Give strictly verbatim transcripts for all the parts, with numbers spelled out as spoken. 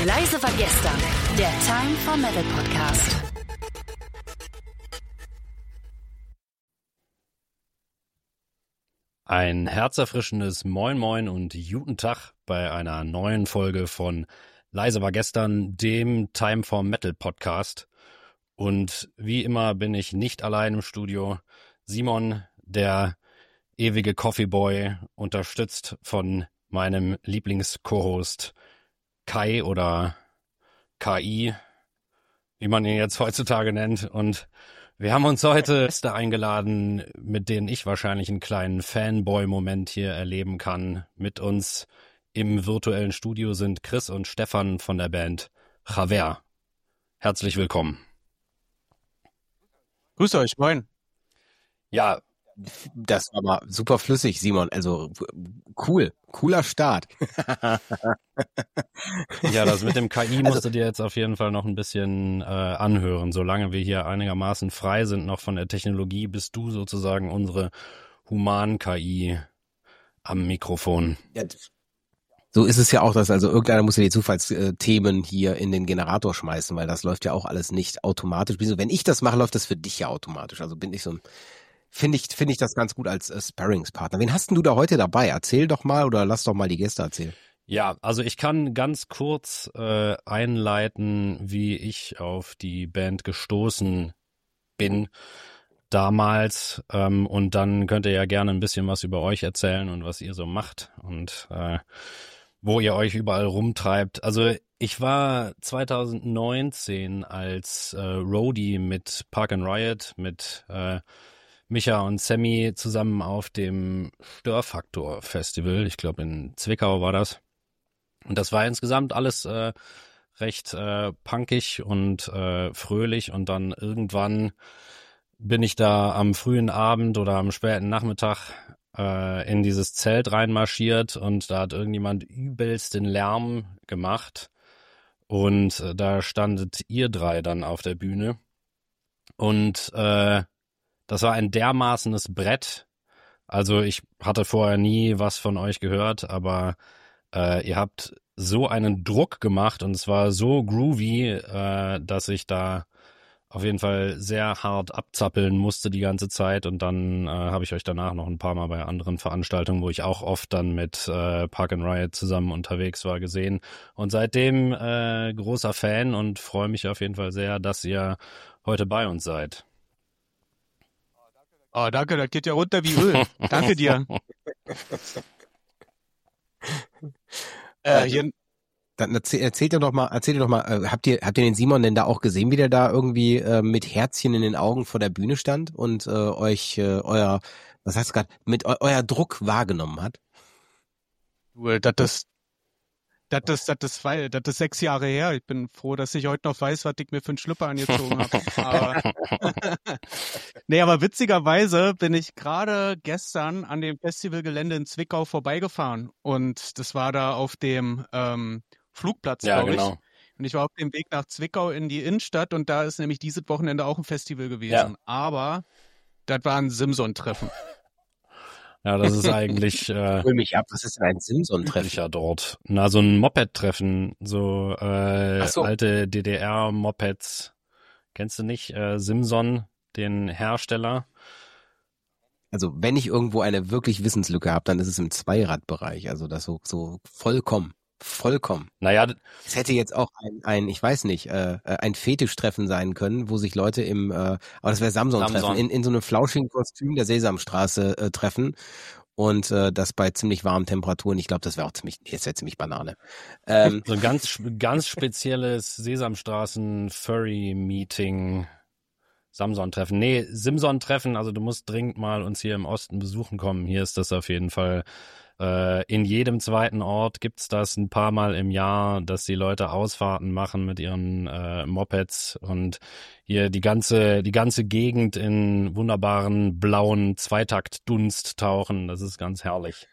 Leise war gestern, der Time for Metal Podcast. Ein herzerfrischendes Moin Moin und guten Tag bei einer neuen Folge von Leise war gestern, dem Time for Metal Podcast. Und wie immer bin ich nicht allein im Studio. Simon, der ewige Coffeeboy, unterstützt von meinem Lieblings-Co-Host Kai oder K I, wie man ihn jetzt heutzutage nennt. Und wir haben uns heute Gäste eingeladen, mit denen ich wahrscheinlich einen kleinen Fanboy-Moment hier erleben kann. Mit uns im virtuellen Studio sind Chris und Stefan von der Band Javer. Herzlich willkommen. Grüß euch, moin. Ja, das war mal super flüssig, Simon. Also cool, cooler Start. Ja, das mit dem K I musst du dir jetzt auf jeden Fall noch ein bisschen äh, anhören. Solange wir hier einigermaßen frei sind noch von der Technologie, bist du sozusagen unsere Human-K I am Mikrofon. Ja, so ist es ja auch, dass also irgendeiner muss ja die Zufallsthemen hier in den Generator schmeißen, weil das läuft ja auch alles nicht automatisch. Wenn ich das mache, läuft das für dich ja automatisch. Also bin ich so ein Finde ich, finde ich das ganz gut als äh, Sparringspartner. Wen hast denn du da heute dabei? Erzähl doch mal oder lass doch mal die Gäste erzählen. Ja, also ich kann ganz kurz äh, einleiten, wie ich auf die Band gestoßen bin damals. Ähm, und dann könnt ihr ja gerne ein bisschen was über euch erzählen und was ihr so macht und äh, wo ihr euch überall rumtreibt. Also ich war zwanzig neunzehn als äh, Roadie mit Park and Riot, mit äh, Micha und Sammy zusammen auf dem Störfaktor Festival. Ich glaube in Zwickau war das. Und das war insgesamt alles äh, recht äh, punkig und äh, fröhlich. Und dann irgendwann bin ich da am frühen Abend oder am späten Nachmittag äh, in dieses Zelt reinmarschiert und da hat irgendjemand übelst den Lärm gemacht. Und äh, da standet ihr drei dann auf der Bühne. Und äh, das war ein dermaßenes Brett. Also ich hatte vorher nie was von euch gehört, aber äh, ihr habt so einen Druck gemacht und es war so groovy, äh, dass ich da auf jeden Fall sehr hart abzappeln musste die ganze Zeit. Und dann äh, habe ich euch danach noch ein paar Mal bei anderen Veranstaltungen, wo ich auch oft dann mit äh, Park and Riot zusammen unterwegs war, gesehen. Und seitdem äh, großer Fan und freue mich auf jeden Fall sehr, dass ihr heute bei uns seid. Oh, danke, das geht ja runter wie Öl. Danke dir. äh, hier, Dann erzähl, erzählt ihr doch mal, erzählt ihr doch mal, äh, habt ihr, habt ihr den Simon denn da auch gesehen, wie der da irgendwie äh, mit Herzchen in den Augen vor der Bühne stand und äh, euch äh, euer, was heißt gerade, mit eu, euer Druck wahrgenommen hat? du, das ist, das ist, das ist, zwei- das ist sechs Jahre her. Ich bin froh, dass ich heute noch weiß, was ich mir für einen Schlüpper angezogen habe. Aber, nee, aber witzigerweise bin ich gerade gestern an dem Festivalgelände in Zwickau vorbeigefahren und das war da auf dem ähm, Flugplatz, Ja, glaube ich. genau. Und ich war auf dem Weg nach Zwickau in die Innenstadt und da ist nämlich dieses Wochenende auch ein Festival gewesen. Ja. Aber das war ein Simson-Treffen. Ja, das ist eigentlich äh, Hol mich ab, was ist denn ein Simson-Treffen? üblicher dort. Na, so ein Moped-Treffen, so, äh, Ach so. alte D D R-Mopeds. Kennst du nicht äh, Simson, den Hersteller? Also wenn ich irgendwo eine wirklich Wissenslücke habe, dann ist es im Zweiradbereich. Also das so, so vollkommen, vollkommen. Naja, Es hätte jetzt auch ein, ein ich weiß nicht, äh, äh, ein Fetischtreffen sein können, wo sich Leute im, äh, aber das wäre Samson-Treffen, Samson. in, in so einem flauschigen Kostüm der Sesamstraße äh, treffen und äh, das bei ziemlich warmen Temperaturen. Ich glaube, das wäre auch ziemlich, jetzt wäre ziemlich Banane. Ähm, so ein ganz, ganz spezielles Sesamstraßen-Furry-Meeting. Samson-Treffen. Nee, Simson-Treffen, also du musst dringend mal uns hier im Osten besuchen kommen. Hier ist das auf jeden Fall. Äh, in jedem zweiten Ort gibt's das ein paar Mal im Jahr, dass die Leute Ausfahrten machen mit ihren äh, Mopeds und hier die ganze, die ganze Gegend in wunderbaren blauen Zweitaktdunst tauchen. Das ist ganz herrlich.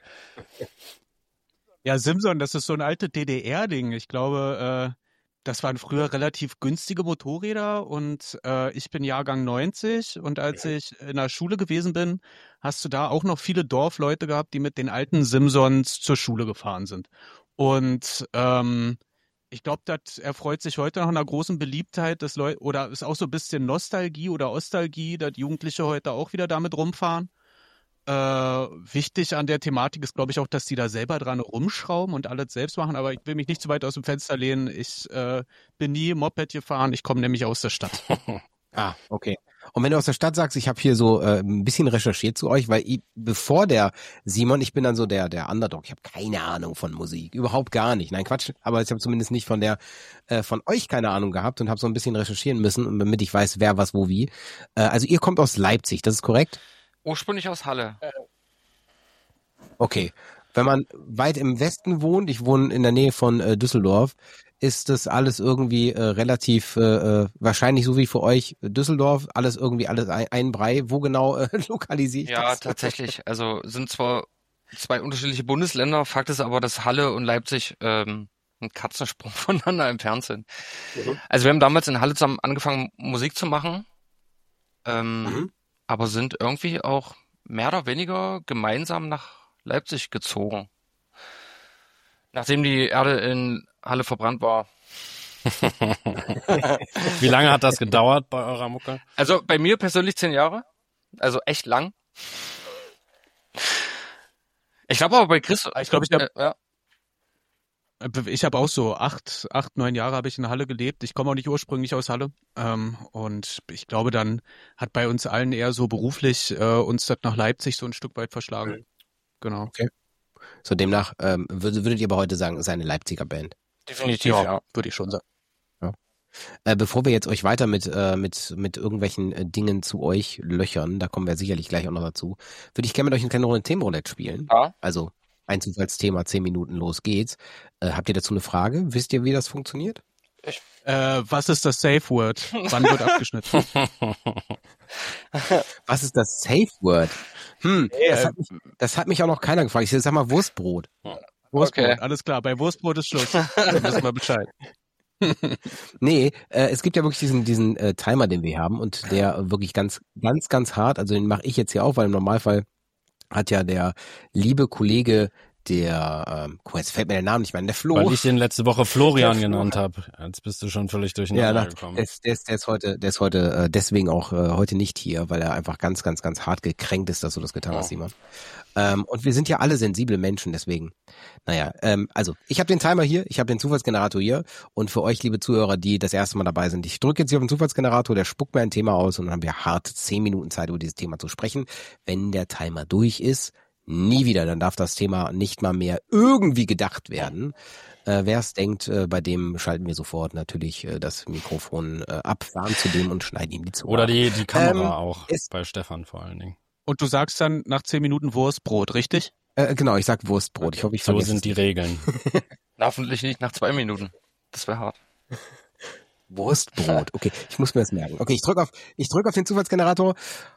Ja, Simson, das ist so ein altes D D R-Ding. Ich glaube, äh, das waren früher relativ günstige Motorräder und äh, ich bin Jahrgang neunzig und als ich in der Schule gewesen bin, hast du da auch noch viele Dorfleute gehabt, die mit den alten Simsons zur Schule gefahren sind. Und ähm, ich glaube, das erfreut sich heute noch einer großen Beliebtheit, dass Leute, oder ist auch so ein bisschen Nostalgie oder Ostalgie, dass Jugendliche heute auch wieder damit rumfahren. Äh, wichtig an der Thematik ist, glaube ich, auch, dass die da selber dran rumschrauben und alles selbst machen, aber ich will mich nicht zu weit aus dem Fenster lehnen. Ich äh, bin nie Moped gefahren, ich komme nämlich aus der Stadt. Ah, okay. Und wenn du aus der Stadt sagst, ich habe hier so äh, ein bisschen recherchiert zu euch, weil ich, bevor der Simon, ich bin dann so der der Underdog, ich habe keine Ahnung von Musik, überhaupt gar nicht. Nein, Quatsch, aber ich habe zumindest nicht von der äh, von euch keine Ahnung gehabt und habe so ein bisschen recherchieren müssen, damit ich weiß, wer was wo wie. Äh, also ihr kommt aus Leipzig, das ist korrekt? Ursprünglich aus Halle. Okay. Wenn man weit im Westen wohnt, ich wohne in der Nähe von äh, Düsseldorf, ist das alles irgendwie äh, relativ äh, wahrscheinlich so wie für euch Düsseldorf, alles irgendwie alles ein, ein Brei. Wo genau äh, lokalisiere ich Ja, das? tatsächlich. Also sind zwar zwei unterschiedliche Bundesländer, Fakt ist aber, dass Halle und Leipzig ähm, ein Katzensprung voneinander entfernt sind. Mhm. Also wir haben damals in Halle zusammen angefangen, Musik zu machen, ähm, Mhm. aber sind irgendwie auch mehr oder weniger gemeinsam nach Leipzig gezogen. Nachdem die Erde in Halle verbrannt war. Wie lange hat das gedauert bei eurer Mucke? Also bei mir persönlich zehn Jahre. Also echt lang. Ich glaube aber bei Chris... Ich glaube, ich habe äh, ja. ich hab auch so acht, acht, neun Jahre habe ich in Halle gelebt. Ich komme auch nicht ursprünglich aus Halle. Ähm, und ich glaube, dann hat bei uns allen eher so beruflich äh, uns das nach Leipzig so ein Stück weit verschlagen. Mhm. Genau. So demnach ähm, würdet, würdet ihr aber heute sagen, es ist eine Leipziger Band. Definitiv, ja. Ja, würde ich schon sagen. Äh, bevor wir jetzt euch weiter mit äh, mit mit irgendwelchen äh, Dingen zu euch löchern, da kommen wir sicherlich gleich auch noch dazu, würde ich gerne mit euch eine kleine Runde Themenroulette spielen. Ja. Also ein Zufallsthema, zehn Minuten, los geht's. Äh, habt ihr dazu eine Frage? Wisst ihr, wie das funktioniert? Äh, was ist das Safe Word? Wann wird abgeschnitten? Was ist das Safe Word? Hm, das, hat mich, das hat mich auch noch keiner gefragt. Ich sag mal Wurstbrot. Wurstbrot, Okay. alles klar. Bei Wurstbrot ist Schluss. Dann wissen wir Bescheid. Nee, äh, es gibt ja wirklich diesen diesen äh, Timer, den wir haben und der wirklich ganz ganz ganz hart, also den mache ich jetzt hier auch, weil im Normalfall hat ja der liebe Kollege, der ähm, guck mal, jetzt fällt mir der Name nicht mehr ein, der Flo. Weil ich den letzte Woche Florian Der Flo genannt habe. Jetzt bist du schon völlig ja, durcheinander nach, gekommen. der, ist, der, ist, der ist heute, der ist heute äh, deswegen auch äh, heute nicht hier, weil er einfach ganz, ganz, ganz hart gekränkt ist, dass du das getan hast, Oh. Simon. Ähm, und wir sind ja alle sensible Menschen, deswegen. Naja, ähm, also ich habe den Timer hier, ich habe den Zufallsgenerator hier und für euch, liebe Zuhörer, die das erste Mal dabei sind, ich drücke jetzt hier auf den Zufallsgenerator, der spuckt mir ein Thema aus und dann haben wir hart zehn Minuten Zeit, über dieses Thema zu sprechen. Wenn der Timer durch ist, nie wieder, dann darf das Thema nicht mal mehr irgendwie gedacht werden. Äh, Wer es denkt, äh, bei dem schalten wir sofort natürlich äh, das Mikrofon äh, ab, fahren zu dem und schneiden ihm die Zunge Oder ab. die, die Kamera Ähm, auch, es- bei Stefan vor allen Dingen. Und du sagst dann nach zehn Minuten Wurstbrot, richtig? Äh, genau, ich sag Wurstbrot. Ich hoffe, ich So vergesse sind es die nicht. Regeln. Na, hoffentlich nicht nach zwei Minuten. Das wäre hart. Wurstbrot. Okay, ich muss mir das merken. Okay, ich drücke auf, ich drück auf den Zufallsgenerator.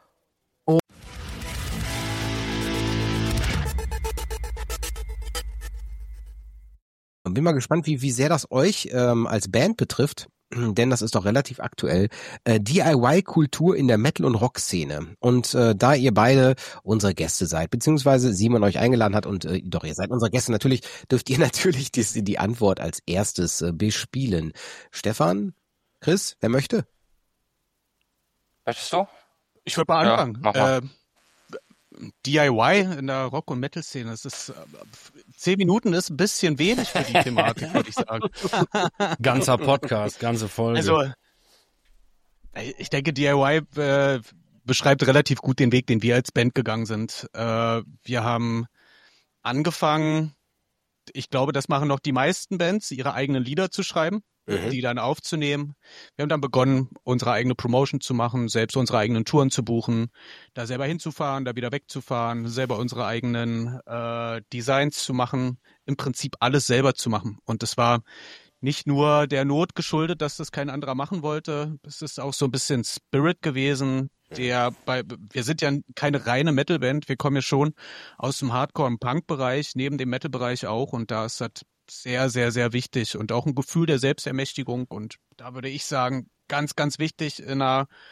Und bin mal gespannt, wie, wie sehr das euch ähm, als Band betrifft, denn das ist doch relativ aktuell. Äh, D I Y-Kultur in der Metal- und Rock-Szene. Und äh, da ihr beide unsere Gäste seid, beziehungsweise Simon euch eingeladen hat und äh, doch, ihr seid unsere Gäste, natürlich dürft ihr natürlich die, die Antwort als erstes äh, bespielen. Stefan, Chris, wer möchte? Möchtest du? Ich würde mal Ja, anfangen. mach mal. Äh, D I Y in der Rock- und Metal-Szene, das ist äh, zehn Minuten ist ein bisschen wenig für die Thematik, würde ich sagen. Ganzer Podcast, ganze Folge. Also, ich denke, D I Y äh, beschreibt relativ gut den Weg, den wir als Band gegangen sind. Äh, wir haben angefangen, ich glaube, das machen noch die meisten Bands, ihre eigenen Lieder zu schreiben, Mhm. die dann aufzunehmen. Wir haben dann begonnen, unsere eigene Promotion zu machen, selbst unsere eigenen Touren zu buchen, da selber hinzufahren, da wieder wegzufahren, selber unsere eigenen äh, Designs zu machen, im Prinzip alles selber zu machen. Und das war nicht nur der Not geschuldet, dass das kein anderer machen wollte. Es ist auch so ein bisschen Spirit gewesen, der bei, wir sind ja keine reine Metalband, wir kommen ja schon aus dem Hardcore- und Punk-Bereich, neben dem Metal-Bereich auch, und da ist das sehr, sehr, sehr wichtig und auch ein Gefühl der Selbstermächtigung, und da würde ich sagen, ganz, ganz wichtig in einer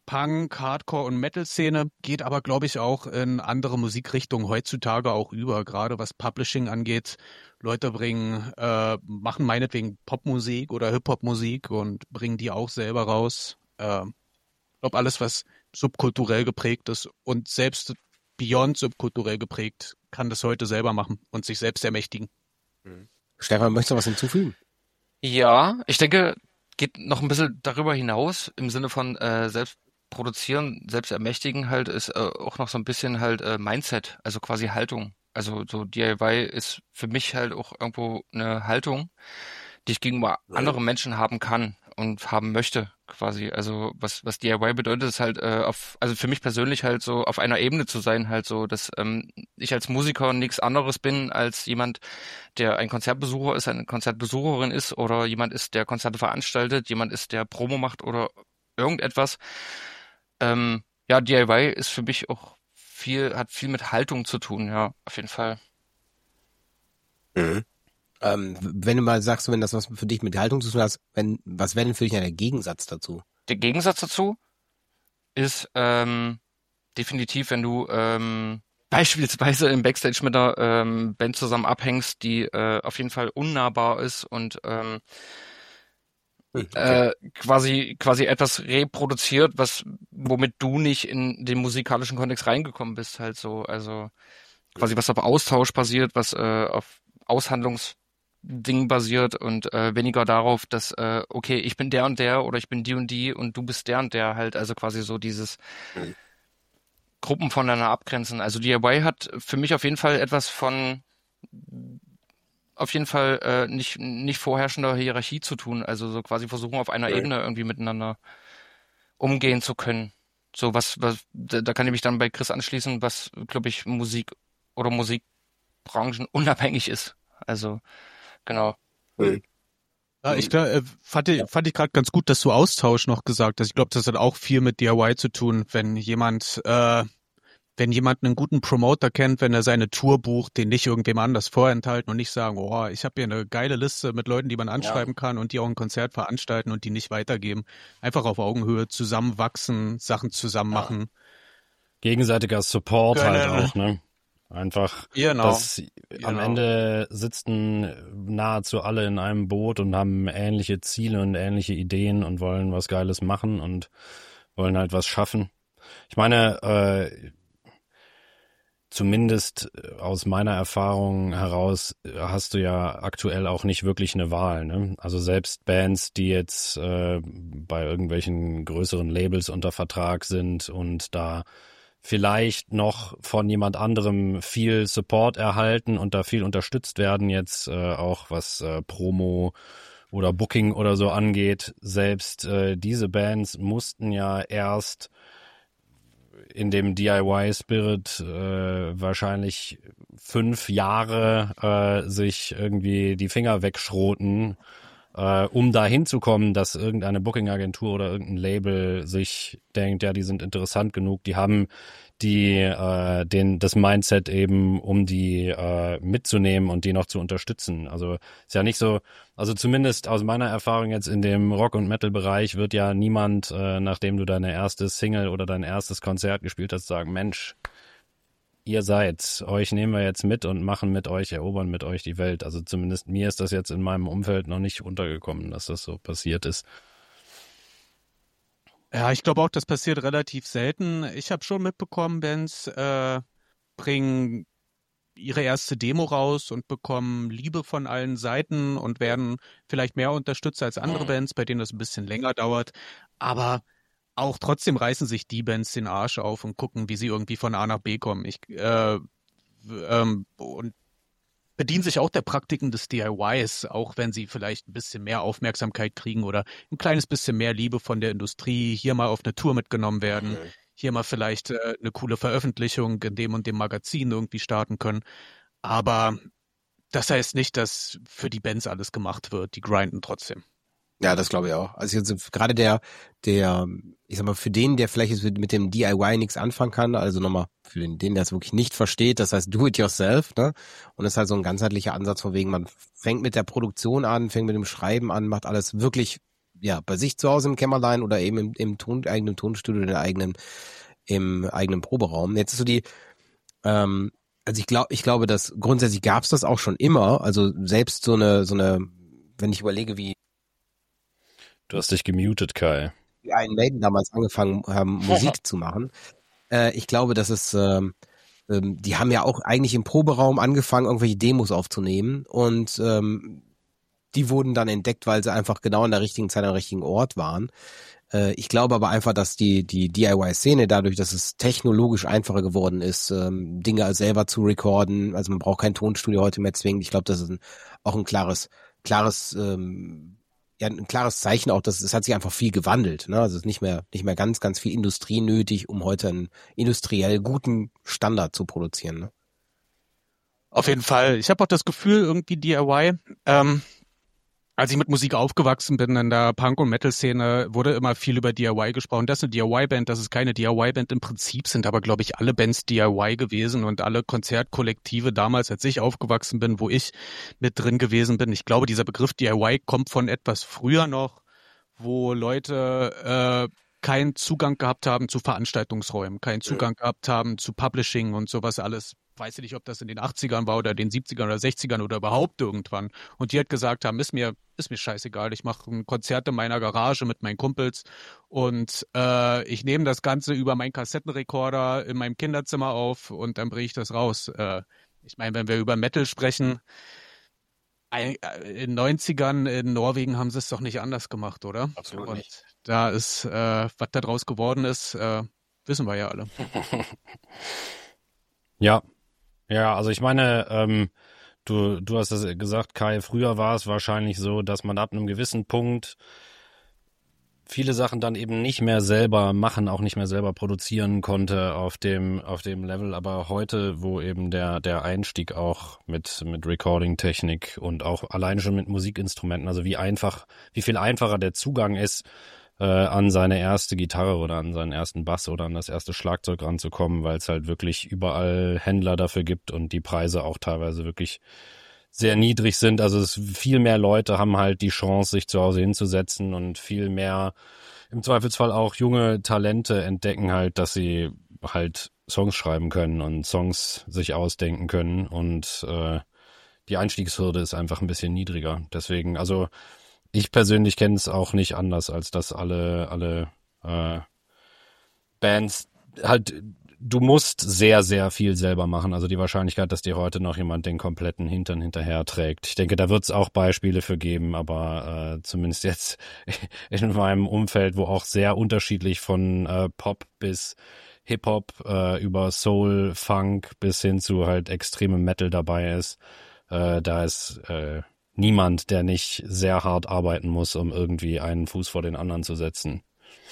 Punk, Hardcore und Metal-Szene, geht aber, glaube ich, auch in andere Musikrichtungen heutzutage auch über, gerade was Publishing angeht. Leute bringen, äh, machen meinetwegen Popmusik oder Hip-Hop-Musik und bringen die auch selber raus. Äh, ich glaube, alles, was subkulturell geprägt ist und selbst beyond subkulturell geprägt, kann das heute selber machen und sich selbst ermächtigen. Stefan, möchtest du was hinzufügen? Ja, ich denke, geht noch ein bisschen darüber hinaus im Sinne von äh, selbst produzieren, selbst ermächtigen halt ist äh, auch noch so ein bisschen halt äh, Mindset, also quasi Haltung. Also so D I Y ist für mich halt auch irgendwo eine Haltung, die ich gegenüber anderen Menschen haben kann und haben möchte quasi. Also was was D I Y bedeutet, ist halt äh, auf, also für mich persönlich halt so auf einer Ebene zu sein, halt so, dass ähm, ich als Musiker nichts anderes bin als jemand, der ein Konzertbesucher ist, eine Konzertbesucherin ist oder jemand ist, der Konzerte veranstaltet, jemand ist, der Promo macht oder irgendetwas. Ähm, ja, D I Y ist für mich auch viel, hat viel mit Haltung zu tun, ja, auf jeden Fall. Mhm. Ähm, wenn du mal sagst, wenn das was für dich mit Haltung zu tun hat, wenn, was wäre denn für dich der Gegensatz dazu? Der Gegensatz dazu ist ähm, definitiv, wenn du ähm, beispielsweise im Backstage mit einer ähm, Band zusammen abhängst, die äh, auf jeden Fall unnahbar ist und ähm, Okay. äh, quasi quasi etwas reproduziert, was womit du nicht in den musikalischen Kontext reingekommen bist, halt so, also quasi was auf Austausch basiert, was äh, auf Aushandlungsdingen basiert und äh, weniger darauf, dass äh, okay, ich bin der und der oder ich bin die und die und du bist der und der halt, also quasi so dieses Gruppen voneinander abgrenzen. Also D I Y hat für mich auf jeden Fall etwas von auf jeden Fall äh, nicht nicht vorherrschender Hierarchie zu tun, also so quasi versuchen auf einer Ja. Ebene irgendwie miteinander umgehen zu können. So was, was da da kann ich mich dann bei Chris anschließen, was glaube ich Musik oder Musikbranchen unabhängig ist. Also genau. Ja, ich glaub, äh, fand, ich- fand ich gerade ganz gut, dass du Austausch noch gesagt hast. Ich glaube, das hat auch viel mit D I Y zu tun, wenn jemand, äh, wenn jemand einen guten Promoter kennt, wenn er seine Tour bucht, den nicht irgendwem anders vorenthalten und nicht sagen, oh, ich habe hier eine geile Liste mit Leuten, die man anschreiben kann und die auch ein Konzert veranstalten und die nicht weitergeben. Einfach auf Augenhöhe zusammenwachsen, Sachen zusammen machen. Gegenseitiger Support halt Können. auch, ne? Einfach, Genau. dass am Genau. Ende sitzen nahezu alle in einem Boot und haben ähnliche Ziele und ähnliche Ideen und wollen was Geiles machen und wollen halt was schaffen. Ich meine, äh, zumindest aus meiner Erfahrung heraus hast du ja aktuell auch nicht wirklich eine Wahl, ne? Also selbst Bands, die jetzt äh, bei irgendwelchen größeren Labels unter Vertrag sind und da vielleicht noch von jemand anderem viel Support erhalten und da viel unterstützt werden, jetzt äh, auch was äh, Promo oder Booking oder so angeht. Selbst äh, diese Bands mussten ja erst in dem D I Y-Spirit äh, wahrscheinlich fünf Jahre äh, sich irgendwie die Finger wegschroten, äh, um da hinzukommen, dass irgendeine Booking-Agentur oder irgendein Label sich denkt, ja, die sind interessant genug, die haben die äh, den das Mindset eben, um die äh, mitzunehmen und die noch zu unterstützen. Also ist ja nicht so, also zumindest aus meiner Erfahrung jetzt in dem Rock- und Metal-Bereich wird ja niemand, äh, nachdem du deine erste Single oder dein erstes Konzert gespielt hast, sagen, Mensch, ihr seid, euch nehmen wir jetzt mit und machen mit euch, erobern mit euch die Welt. Also zumindest mir ist das jetzt in meinem Umfeld noch nicht untergekommen, dass das so passiert ist. Ja, ich glaube auch, das passiert relativ selten. Ich habe schon mitbekommen, Bands äh, bringen ihre erste Demo raus und bekommen Liebe von allen Seiten und werden vielleicht mehr unterstützt als andere Bands, bei denen das ein bisschen länger dauert. Aber auch trotzdem reißen sich die Bands den Arsch auf und gucken, wie sie irgendwie von A nach B kommen. Ich äh, ähm, und bedienen sich auch der Praktiken des D I Ys, auch wenn sie vielleicht ein bisschen mehr Aufmerksamkeit kriegen oder ein kleines bisschen mehr Liebe von der Industrie, hier mal auf eine Tour mitgenommen werden, hier mal vielleicht äh, eine coole Veröffentlichung in dem und dem Magazin irgendwie starten können. Aber das heißt nicht, dass für die Bands alles gemacht wird. Die grinden trotzdem. Ja, das glaube ich auch. Also jetzt gerade der, der, ich sag mal, für den, der vielleicht jetzt mit dem D I Y nichts anfangen kann, also nochmal für den, den der es wirklich nicht versteht, das heißt do it yourself, ne? Und das ist halt so ein ganzheitlicher Ansatz von wegen, man fängt mit der Produktion an, fängt mit dem Schreiben an, macht alles wirklich ja, bei sich zu Hause im Kämmerlein oder eben im, im Ton, eigenen Tonstudio, in der eigenen, im eigenen Proberaum. Jetzt ist so die, ähm, also ich glaube, ich glaube, dass grundsätzlich gab es das auch schon immer. Also selbst so eine, so eine, wenn ich überlege, wie Du hast dich gemutet, Kai. die Iron Maiden damals angefangen haben, Musik zu machen. Äh, ich glaube, dass es, ähm, ähm, die haben ja auch eigentlich im Proberaum angefangen, irgendwelche Demos aufzunehmen und ähm, die wurden dann entdeckt, weil sie einfach genau an der richtigen Zeit am richtigen Ort waren. Äh, ich glaube aber einfach, dass die die D I Y-Szene dadurch, dass es technologisch einfacher geworden ist, ähm, Dinge selber zu recorden, also man braucht kein Tonstudio heute mehr zwingend. Ich glaube, das ist ein, auch ein klares, klares ähm, ja, ein klares Zeichen auch, dass es hat sich einfach viel gewandelt. Ne? Also es ist nicht mehr, nicht mehr ganz, ganz viel Industrie nötig, um heute einen industriell guten Standard zu produzieren. Ne? Auf jeden Fall. Ich habe auch das Gefühl, irgendwie D I Y, ähm, als ich mit Musik aufgewachsen bin in der Punk- und Metal-Szene, wurde immer viel über D I Y gesprochen. Das ist eine D I Y-Band, das ist keine D I Y-Band. Im Prinzip sind aber, glaube ich, alle Bands D I Y gewesen und alle Konzertkollektive damals, als ich aufgewachsen bin, wo ich mit drin gewesen bin. Ich glaube, dieser Begriff D I Y kommt von etwas früher noch, wo Leute äh, keinen Zugang gehabt haben zu Veranstaltungsräumen, keinen Zugang gehabt haben zu Publishing und sowas alles. Weiß ich nicht, ob das in den achtzigern war oder den siebzigern oder sechzigern oder überhaupt irgendwann. Und die halt gesagt haben, ist mir, ist mir scheißegal, ich mache ein Konzert in meiner Garage mit meinen Kumpels und äh, ich nehme das Ganze über meinen Kassettenrekorder in meinem Kinderzimmer auf und dann bringe ich das raus. Äh, ich meine, wenn wir über Metal sprechen, in den neunzigern in Norwegen haben sie es doch nicht anders gemacht, oder? Absolut und nicht. Da ist, äh, was da draus geworden ist, äh, wissen wir ja alle. Ja, ja, also ich meine, ähm, du, du hast es gesagt, Kai, früher war es wahrscheinlich so, dass man ab einem gewissen Punkt viele Sachen dann eben nicht mehr selber machen, auch nicht mehr selber produzieren konnte auf dem, auf dem Level. Aber heute, wo eben der, der Einstieg auch mit, mit Recording-Technik und auch alleine schon mit Musikinstrumenten, also wie einfach, wie viel einfacher der Zugang ist, äh, an seine erste Gitarre oder an seinen ersten Bass oder an das erste Schlagzeug ranzukommen, weil es halt wirklich überall Händler dafür gibt und die Preise auch teilweise wirklich sehr niedrig sind. Also es viel mehr Leute haben halt die Chance, sich zu Hause hinzusetzen und viel mehr im Zweifelsfall auch junge Talente entdecken halt, dass sie halt Songs schreiben können und Songs sich ausdenken können und äh, die Einstiegshürde ist einfach ein bisschen niedriger. Deswegen, also ich persönlich kenne es auch nicht anders, als dass alle alle äh, Bands halt, du musst sehr, sehr viel selber machen. Also die Wahrscheinlichkeit, dass dir heute noch jemand den kompletten Hintern hinterher trägt. Ich denke, da wird es auch Beispiele für geben, aber äh, zumindest jetzt in meinem Umfeld, wo auch sehr unterschiedlich von äh, Pop bis Hip-Hop äh, über Soul, Funk bis hin zu halt extremem Metal dabei ist, äh, da ist äh, niemand, der nicht sehr hart arbeiten muss, um irgendwie einen Fuß vor den anderen zu setzen.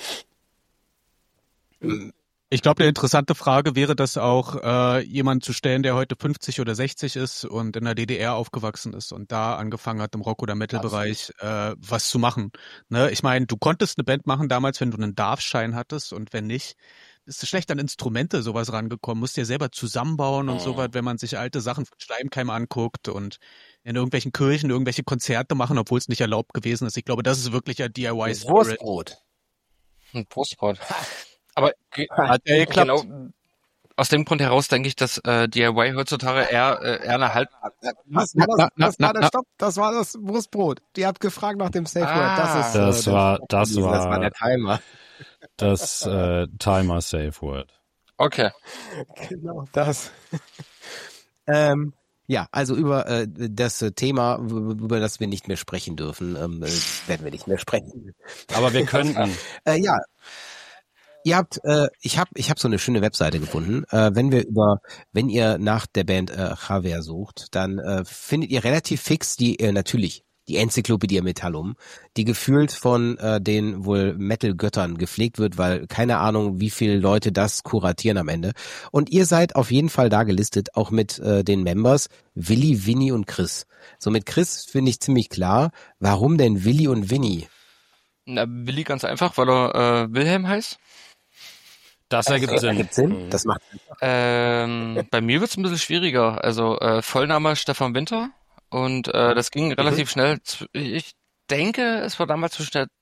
Ich glaube, eine interessante Frage wäre das auch, äh, jemand zu stellen, der heute fünfzig oder sechzig ist und in der D D R aufgewachsen ist und da angefangen hat, im Rock- oder Metal-Bereich äh, was zu machen. Ne? Ich meine, du konntest eine Band machen damals, wenn du einen Darfschein hattest und wenn nicht, bist du schlecht an Instrumente sowas rangekommen, musst dir selber zusammenbauen und Mhm. so was, wenn man sich alte Sachen von Schleimkeim anguckt und in irgendwelchen Kirchen irgendwelche Konzerte machen, obwohl es nicht erlaubt gewesen ist. Ich glaube, das ist wirklich ein D I Y-Spirit. Wurstbrot. Ein Brustbrot. Aber ge Hat ja geklappt. genau aus dem Grund heraus denke ich, dass äh, D I Y heutzutage eher, äh, eher eine Halt... Was, Na, was, na, na, was war na, das? Stopp, das war das Wurstbrot. Ihr habt gefragt nach dem Safe Word. Ah. Das ist, Das äh, war, das das war war der Timer. das äh, Timer Safe Word. Okay. Genau, das. ähm, ja, also über äh, das äh, Thema, über das wir nicht mehr sprechen dürfen, ähm, äh, werden wir nicht mehr sprechen. Aber wir könnten. Äh, ja, ihr habt, äh, ich habe, ich habe so eine schöne Webseite gefunden. Äh, wenn wir über, wenn ihr nach der Band äh, Javier sucht, dann äh, findet ihr relativ fix die, äh, natürlich die Enzyklopädie Metallum, die gefühlt von äh, den wohl Metal-Göttern gepflegt wird, weil keine Ahnung, wie viele Leute das kuratieren am Ende. Und ihr seid auf jeden Fall da gelistet, auch mit äh, den Members Willi, Winnie und Chris. So mit Chris finde ich ziemlich klar, warum denn Willi und Winnie? Na, Willi ganz einfach, weil er äh, Wilhelm heißt. Das ergibt Sinn. Ergibt Sinn? Das macht Ähm, bei mir wird's ein bisschen schwieriger. Also äh, Vollname Stefan Winter und äh, das ging relativ schnell. Z- Ich denke, es war damals zwischen der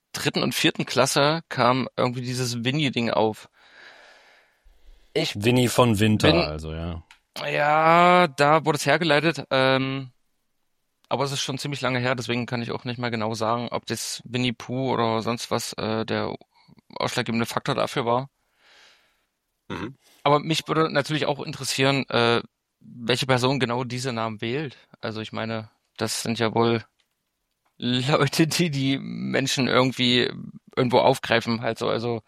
dritten und vierten Klasse kam irgendwie dieses Winnie-Ding auf. Ich Winnie von Winter, bin, also ja. Ja, da wurde es hergeleitet, ähm, aber es ist schon ziemlich lange her, deswegen kann ich auch nicht mehr genau sagen, ob das Winnie Pooh oder sonst was äh, der ausschlaggebende Faktor dafür war. Mhm. Aber mich würde natürlich auch interessieren, äh, welche Person genau diese Namen wählt. Also ich meine, das sind ja wohl Leute, die die Menschen irgendwie irgendwo aufgreifen, halt so. Also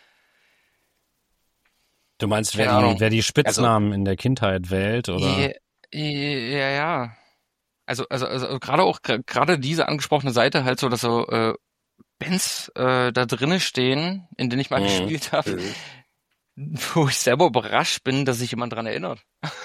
Du meinst, wer keine die, Ahnung. wer die Also, Spitznamen in der Kindheit wählt, oder? Ja, ja, ja. Also, also, also gerade auch gra- gerade diese angesprochene Seite halt so, dass so äh, Bands äh, da drinne stehen, in denen ich mal Mhm. gespielt habe, mhm. wo ich selber überrascht bin, dass sich jemand dran erinnert.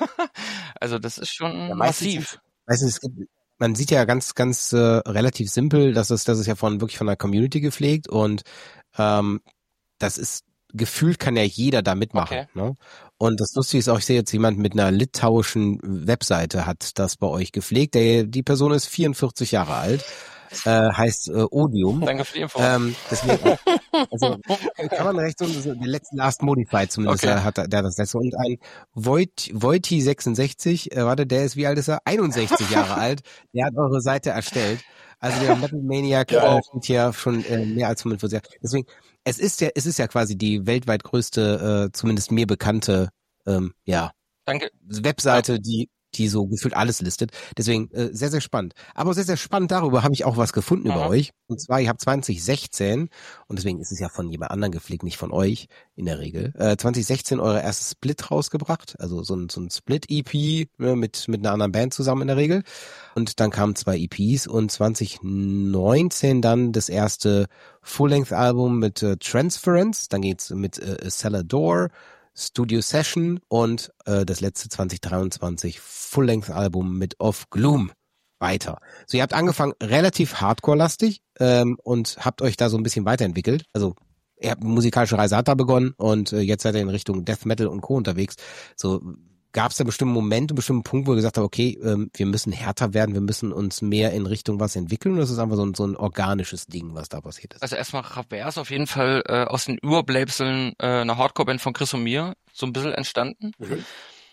Also das ist Ja, schon meistens, massiv. meistens es gibt, man sieht ja ganz, ganz äh, relativ simpel, dass es, das ist ja von wirklich von der Community gepflegt und ähm, das ist gefühlt kann ja jeder da mitmachen. Okay. Ne? Und das Lustige ist auch, ich sehe jetzt jemand mit einer litauischen Webseite hat das bei euch gepflegt. Der, die Person ist vierundvierzig Jahre alt, äh, heißt äh, Odium. Danke für die Info. Ähm, deswegen, also kann man recht so, so der letzte Last Modified zumindest Okay. äh, hat er- der das letzte und ein Voit, Voiti sechsundsechzig, äh, warte, der ist wie alt ist er? einundsechzig Jahre alt. Der hat eure Seite erstellt. Also der Metal Maniac äh, steht hier schon äh, mehr als fünfundvierzig Jahre. Deswegen, es ist ja, es ist ja quasi die weltweit größte, äh, zumindest mir bekannte, ähm, ja, Danke. Webseite, die die so gefühlt alles listet. Deswegen äh, sehr, sehr spannend. Aber sehr, sehr spannend darüber habe ich auch was gefunden über Mhm. euch. Und zwar, ihr habt zwanzig sechzehn, und deswegen ist es ja von jemand anderem gepflegt, nicht von euch in der Regel, äh, zwanzig sechzehn eure erste Split rausgebracht. Also so ein, so ein Split-E P ne, mit, mit einer anderen Band zusammen in der Regel. Und dann kamen zwei E Ps und zwanzig neunzehn dann das erste Full-Length-Album mit äh, Transference. Dann geht's mit äh, Cellar Door, Studio Session und äh, das letzte zwanzig dreiundzwanzig Full-Length-Album mit Of Gloom weiter. So, ihr habt angefangen relativ Hardcore-lastig ähm, und habt euch da so ein bisschen weiterentwickelt. Also ihr habt eine musikalische Reise hat da begonnen und äh, jetzt seid ihr in Richtung Death Metal und Co. unterwegs. So, gab es da einen bestimmten Moment, einen bestimmten Punkt, wo ihr gesagt habt, okay, ähm, wir müssen härter werden, wir müssen uns mehr in Richtung was entwickeln, oder ist es einfach so ein, so ein organisches Ding, was da passiert ist? Also erstmal Ravers auf jeden Fall äh, aus den Überbleibseln äh, einer Hardcore-Band von Chris und mir so ein bisschen entstanden. Mhm.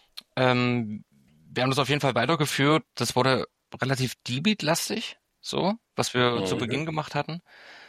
Ähm, wir haben das auf jeden Fall weitergeführt. Das wurde relativ D-Beat-lastig, so, was wir Mhm. zu Beginn gemacht hatten.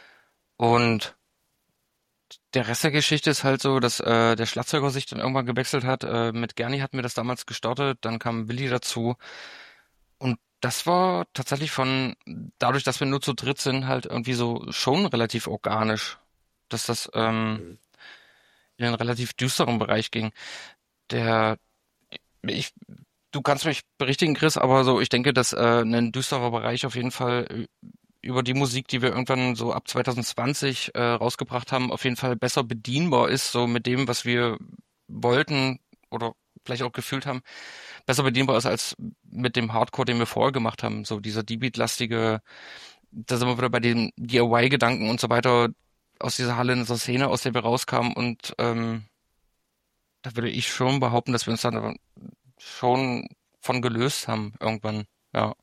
Und der Rest der Geschichte ist halt so, dass äh, der Schlagzeuger sich dann irgendwann gewechselt hat. Äh, mit Gerni hatten wir das damals gestartet, dann kam Willi dazu. Und das war tatsächlich von, dadurch, dass wir nur zu dritt sind, halt irgendwie so schon relativ organisch, dass das ähm, in einen relativ düsteren Bereich ging. Der, ich, du kannst mich berichtigen, Chris, aber so, ich denke, dass äh, ein düsterer Bereich auf jeden Fall äh, über die Musik, die wir irgendwann so ab zwanzig zwanzig äh, rausgebracht haben, auf jeden Fall besser bedienbar ist, so mit dem, was wir wollten oder vielleicht auch gefühlt haben, besser bedienbar ist als mit dem Hardcore, den wir vorher gemacht haben. So dieser D-Beat-lastige, da sind wir wieder bei den D I Y-Gedanken und so weiter aus dieser Halle, in dieser Szene, aus der wir rauskamen und ähm, da würde ich schon behaupten, dass wir uns dann schon von gelöst haben irgendwann, ja.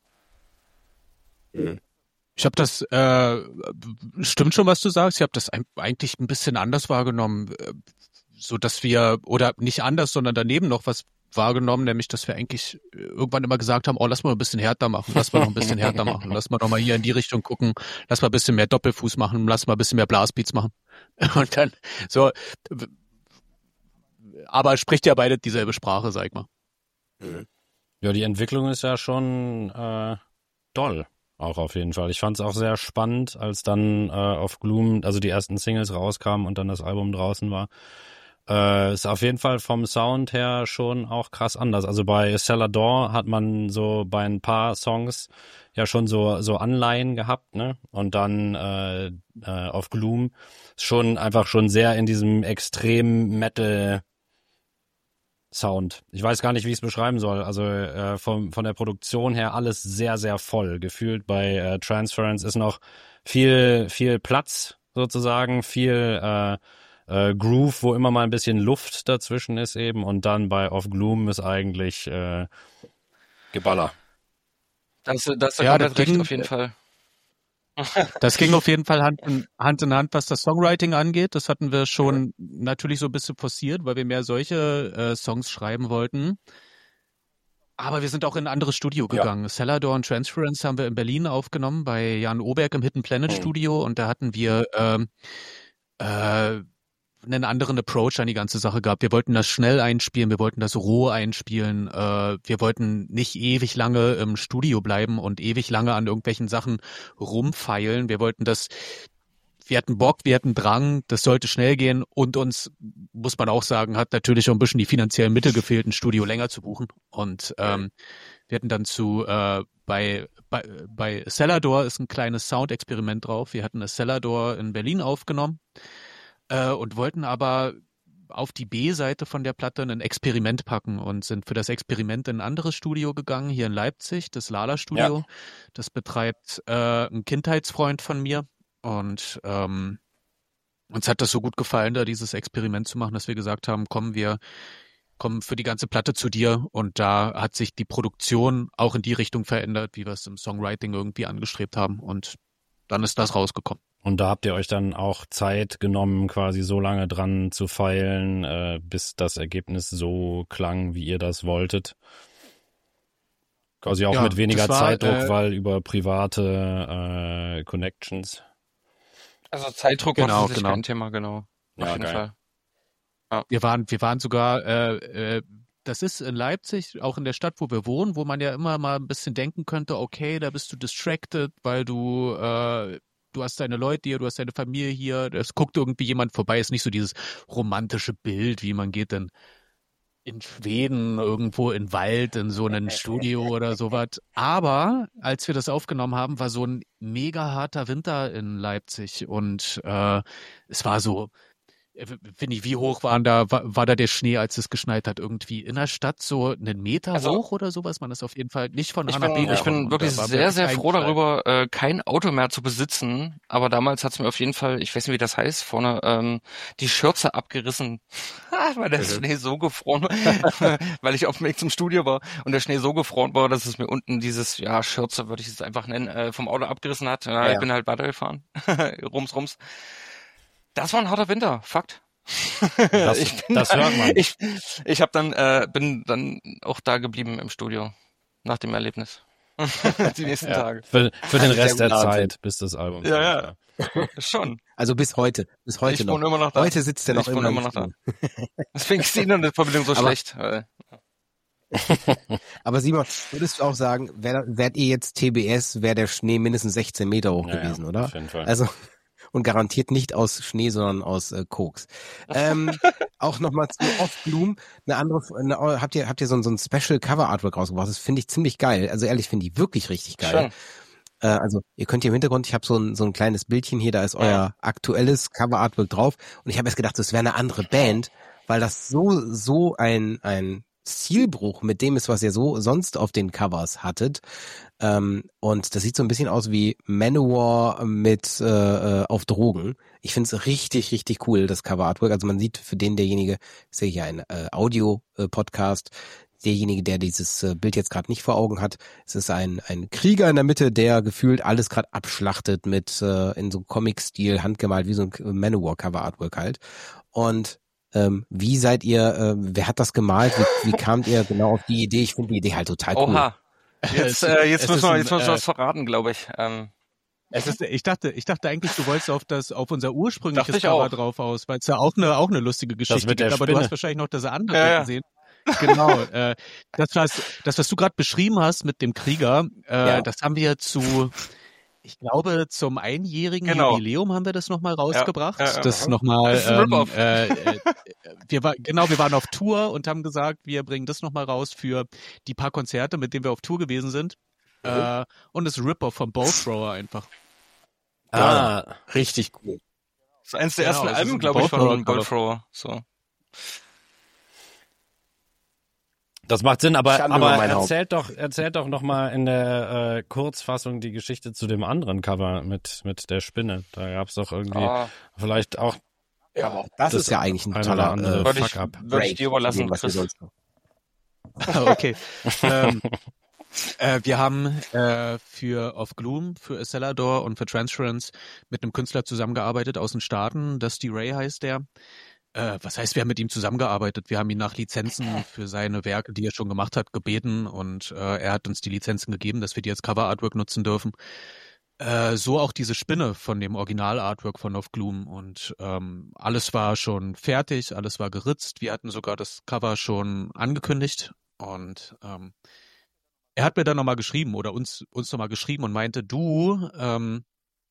Ich habe das, äh, stimmt schon, was du sagst. Ich habe das ein, eigentlich ein bisschen anders wahrgenommen, äh, so dass wir, oder nicht anders, sondern daneben noch was wahrgenommen, nämlich, dass wir eigentlich irgendwann immer gesagt haben, oh, lass mal ein bisschen härter machen, lass mal noch ein bisschen härter machen, lass mal noch mal hier in die Richtung gucken, lass mal ein bisschen mehr Doppelfuß machen, lass mal ein bisschen mehr Blastbeats machen. Und dann so, aber spricht ja beide dieselbe Sprache, sag ich mal. Ja, die Entwicklung ist ja schon äh, doll, auch auf jeden Fall. Ich fand es auch sehr spannend, als dann äh, auf Gloom, also die ersten Singles rauskamen und dann das Album draußen war. Äh, ist auf jeden Fall vom Sound her schon auch krass anders. Also bei Cellar Door hat man so bei ein paar Songs ja schon so so Anleihen gehabt, ne? Und dann äh, äh, auf Gloom schon einfach schon sehr in diesem extremen Metal Sound. Ich weiß gar nicht, wie ich es beschreiben soll. Also äh, vom, von der Produktion her alles sehr, sehr voll. Gefühlt bei äh, Transference ist noch viel, viel Platz sozusagen, viel äh, äh, Groove, wo immer mal ein bisschen Luft dazwischen ist eben. Und dann bei Of Gloom ist eigentlich äh, Geballer. Das, das ist Ja, komplett das recht, Ding- auf jeden Fall. Das ging auf jeden Fall Hand in, Hand in Hand, was das Songwriting angeht. Das hatten wir schon natürlich so ein bisschen forciert, weil wir mehr solche äh, Songs schreiben wollten. Aber wir sind auch in ein anderes Studio gegangen. Ja. Celador und Transference haben wir in Berlin aufgenommen, bei Jan Oberg im Hidden Planet mhm. Studio. Und da hatten wir ähm, äh, einen anderen Approach an die ganze Sache gehabt. Wir wollten das schnell einspielen, wir wollten das roh einspielen. Äh, wir wollten nicht ewig lange im Studio bleiben und ewig lange an irgendwelchen Sachen rumfeilen. Wir wollten das... Wir hatten Bock, wir hatten Drang, das sollte schnell gehen und uns, muss man auch sagen, hat natürlich auch ein bisschen die finanziellen Mittel gefehlt, ein Studio länger zu buchen. Und ähm, wir hatten dann zu, äh, bei, bei, bei Celador ist ein kleines Soundexperiment drauf. Wir hatten das Celador in Berlin aufgenommen äh, und wollten aber auf die B-Seite von der Platte ein Experiment packen und sind für das Experiment in ein anderes Studio gegangen, hier in Leipzig, das Lala-Studio. Ja. Das betreibt äh, ein Kindheitsfreund von mir. Und ähm, uns hat das so gut gefallen, da dieses Experiment zu machen, dass wir gesagt haben, komm, wir kommen für die ganze Platte zu dir. Und da hat sich die Produktion auch in die Richtung verändert, wie wir es im Songwriting irgendwie angestrebt haben. Und dann ist das rausgekommen. Und da habt ihr euch dann auch Zeit genommen, quasi so lange dran zu feilen, äh, bis das Ergebnis so klang, wie ihr das wolltet. Quasi auch ja, mit weniger war, Zeitdruck, äh, weil über private äh, Connections. Also Zeitdruck genau, war genau. kein Thema, genau. Auf ja, jeden geil. Fall. Ja. Wir waren, wir waren sogar, äh, äh, das ist in Leipzig, auch in der Stadt, wo wir wohnen, wo man ja immer mal ein bisschen denken könnte, okay, da bist du distracted, weil du, äh, du hast deine Leute hier, du hast deine Familie hier, es guckt irgendwie jemand vorbei, ist nicht so dieses romantische Bild, wie man geht dann in Schweden, irgendwo im Wald, in so einem Studio oder sowas. Aber als wir das aufgenommen haben, war so ein mega harter Winter in Leipzig und äh, es war so, Winnie, wie hoch waren da, war, war da der Schnee, als es geschneit hat? Irgendwie in der Stadt so einen Meter also, hoch oder sowas? Man ist auf jeden Fall nicht von A nach B gekommen. Ich bin wirklich sehr, sehr froh darüber, äh, kein Auto mehr zu besitzen. Aber damals hat es mir auf jeden Fall, ich weiß nicht, wie das heißt, vorne ähm, die Schürze abgerissen, weil der Schnee so gefroren war, weil ich auf dem Weg zum Studio war und der Schnee so gefroren war, dass es mir unten dieses, ja, Schürze, würde ich es einfach nennen, äh, vom Auto abgerissen hat. Ja, ja. Ich bin halt weitergefahren. rums, rums. Das war ein harter Winter, Fakt. Das, ich bin das da, hört man. Ich, ich hab dann, äh, bin dann auch da geblieben im Studio nach dem Erlebnis. Die nächsten ja, Tage. Für, für den Rest der Zeit, bis das Album Ja, ja, ja. Schon. Also bis heute. Bis heute ich noch. Immer noch da. Heute sitzt er noch ich immer, immer noch da. Deswegen ist die Internetverbindung so Aber, schlecht. Aber Simon, würdest du auch sagen, wär, wärt ihr jetzt T B S, wäre der Schnee mindestens sechzehn Meter hoch ja, gewesen, ja, oder? Auf jeden Fall. Also und garantiert nicht aus Schnee, sondern aus äh, Koks. Ähm, auch nochmal zu Off Gloom. Eine andere, eine, habt ihr habt ihr so ein, so ein Special Cover Artwork rausgebracht? Das finde ich ziemlich geil. Also ehrlich, finde ich wirklich richtig geil. Äh, also ihr könnt hier im Hintergrund, ich habe so ein so ein kleines Bildchen hier, da ist euer ja. aktuelles Cover Artwork drauf. Und ich habe erst gedacht, das wäre eine andere Band, weil das so so ein ein Stilbruch mit dem ist, was ihr so sonst auf den Covers hattet. Ähm, und das sieht so ein bisschen aus wie Manowar mit äh, auf Drogen. Ich finde es richtig, richtig cool, das Cover-Artwork. Also man sieht für den, derjenige, ist ja hier ein äh, Audio-Podcast, derjenige, der dieses äh, Bild jetzt gerade nicht vor Augen hat, es ist ein ein Krieger in der Mitte, der gefühlt alles gerade abschlachtet mit äh, in so einem Comic-Stil, handgemalt, wie so ein Manowar-Cover-Artwork halt. Und Ähm, wie seid ihr, äh, wer hat das gemalt? Wie, wie kamt ihr genau auf die Idee? Ich finde die Idee halt total cool. Oha. Jetzt, äh, jetzt müssen wir, jetzt müssen wir was verraten, glaube ich. Ähm. Es ist, ich dachte, ich dachte eigentlich, du wolltest auf das, auf unser ursprüngliches Cover auch. drauf aus, weil es ja auch eine, auch eine lustige Geschichte gibt, aber Spinne. Du hast wahrscheinlich noch das andere ja, ja. gesehen. Genau, äh, das, was, das, was du gerade beschrieben hast mit dem Krieger, äh, ja. das haben wir zu, ich glaube, zum einjährigen genau. Jubiläum haben wir das nochmal rausgebracht. Ja, ja, ja. Das nochmal, das ist ein ähm, äh, äh, wir war, genau, wir waren auf Tour und haben gesagt, wir bringen das nochmal raus für die paar Konzerte, mit denen wir auf Tour gewesen sind. Mhm. Äh, und das Rip-Off von Bowthrower einfach. Ah, ja, richtig cool. Das ist eins der genau, ersten Alben, glaube ich, von Bowthrower. So. Das macht Sinn, aber, aber erzählt doch, erzählt doch noch mal in der äh, Kurzfassung die Geschichte zu dem anderen Cover mit mit der Spinne. Da gab's doch irgendwie oh. vielleicht auch. Ja, aber das, das ist ja eigentlich ein toller andere äh, Fuck-up. Würde ich dir überlassen, Chris. Okay. ähm, Äh, wir haben äh, für Of Gloom, für Acellador und für Transference mit einem Künstler zusammengearbeitet aus den Staaten. Dusty Ray heißt der. Äh, was heißt, wir haben mit ihm zusammengearbeitet? Wir haben ihn nach Lizenzen für seine Werke, die er schon gemacht hat, gebeten und äh, er hat uns die Lizenzen gegeben, dass wir die als Cover-Artwork nutzen dürfen. Äh, so auch diese Spinne von dem Original-Artwork von Of Gloom und ähm, alles war schon fertig, alles war geritzt. Wir hatten sogar das Cover schon angekündigt und ähm, er hat mir dann nochmal geschrieben oder uns uns nochmal geschrieben und meinte, du, ähm,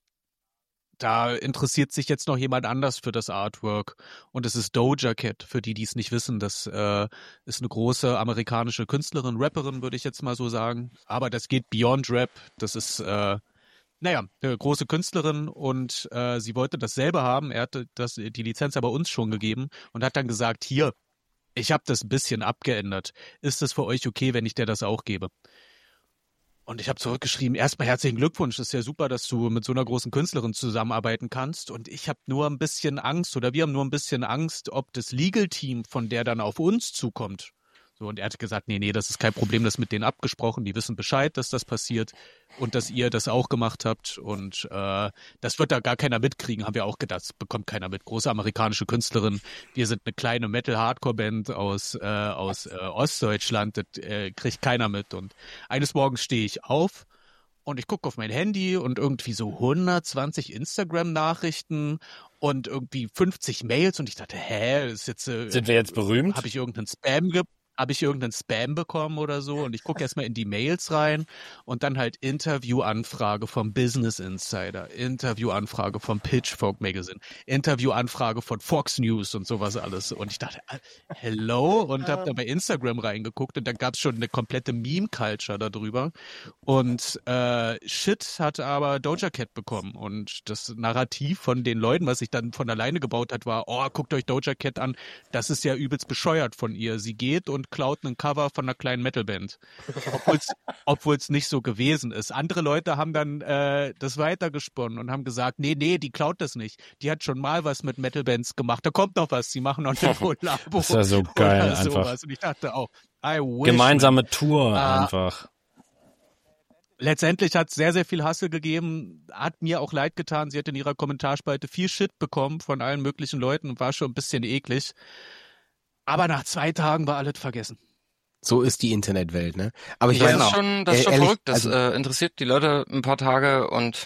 da interessiert sich jetzt noch jemand anders für das Artwork und es ist Doja Cat, für die, die es nicht wissen, das äh, ist eine große amerikanische Künstlerin, Rapperin, würde ich jetzt mal so sagen, aber das geht beyond Rap, das ist, äh, naja, eine große Künstlerin und äh, sie wollte dasselbe haben, er hatte das, die Lizenz aber uns schon gegeben und hat dann gesagt, hier, ich habe das ein bisschen abgeändert, ist es für euch okay, wenn ich dir das auch gebe? Und ich habe zurückgeschrieben, erstmal herzlichen Glückwunsch, ist ja super, dass du mit so einer großen Künstlerin zusammenarbeiten kannst. Und ich habe nur ein bisschen Angst oder wir haben nur ein bisschen Angst, ob das Legal-Team von der dann auf uns zukommt. So, und er hat gesagt, nee, nee, das ist kein Problem, das ist mit denen abgesprochen, die wissen Bescheid, dass das passiert und dass ihr das auch gemacht habt und äh, das wird da gar keiner mitkriegen, haben wir auch gedacht, das bekommt keiner mit. Große amerikanische Künstlerin, wir sind eine kleine Metal-Hardcore-Band aus, äh, aus äh, Ostdeutschland, das äh, kriegt keiner mit und eines Morgens stehe ich auf und ich gucke auf mein Handy und irgendwie so hundertzwanzig Instagram-Nachrichten und irgendwie fünfzig Mails und ich dachte, hä, das ist jetzt... Äh, Sind wir jetzt berühmt? Habe ich irgendeinen Spam ge habe ich irgendeinen Spam bekommen oder so und ich gucke erstmal in die Mails rein und dann halt Interviewanfrage vom Business Insider, Interviewanfrage vom Pitchfork Magazine, Interviewanfrage von Fox News und sowas alles und ich dachte, hello und habe dann bei Instagram reingeguckt und dann gab es schon eine komplette Meme-Culture darüber und äh, Shit hat aber Doja Cat bekommen und das Narrativ von den Leuten, was sich dann von alleine gebaut hat, war, oh, guckt euch Doja Cat an, das ist ja übelst bescheuert von ihr, sie geht und klaut ein Cover von einer kleinen Metalband. Obwohl es nicht so gewesen ist. Andere Leute haben dann äh, das weitergesponnen und haben gesagt, nee, nee, die klaut das nicht. Die hat schon mal was mit Metalbands gemacht. Da kommt noch was. Sie machen noch eine Kollabo. Das ist ja so geil oder einfach. Sowas. Und ich dachte auch, I wish. Gemeinsame Tour äh, einfach. Letztendlich hat es sehr, sehr viel Hassel gegeben, hat mir auch leid getan. Sie hat in ihrer Kommentarspalte viel Shit bekommen von allen möglichen Leuten und war schon ein bisschen eklig. Aber nach zwei Tagen war alles vergessen. So ist die Internetwelt, ne? Aber ich das meine, ist schon, das ist äh, schon ehrlich, verrückt. Das also, äh, interessiert die Leute ein paar Tage und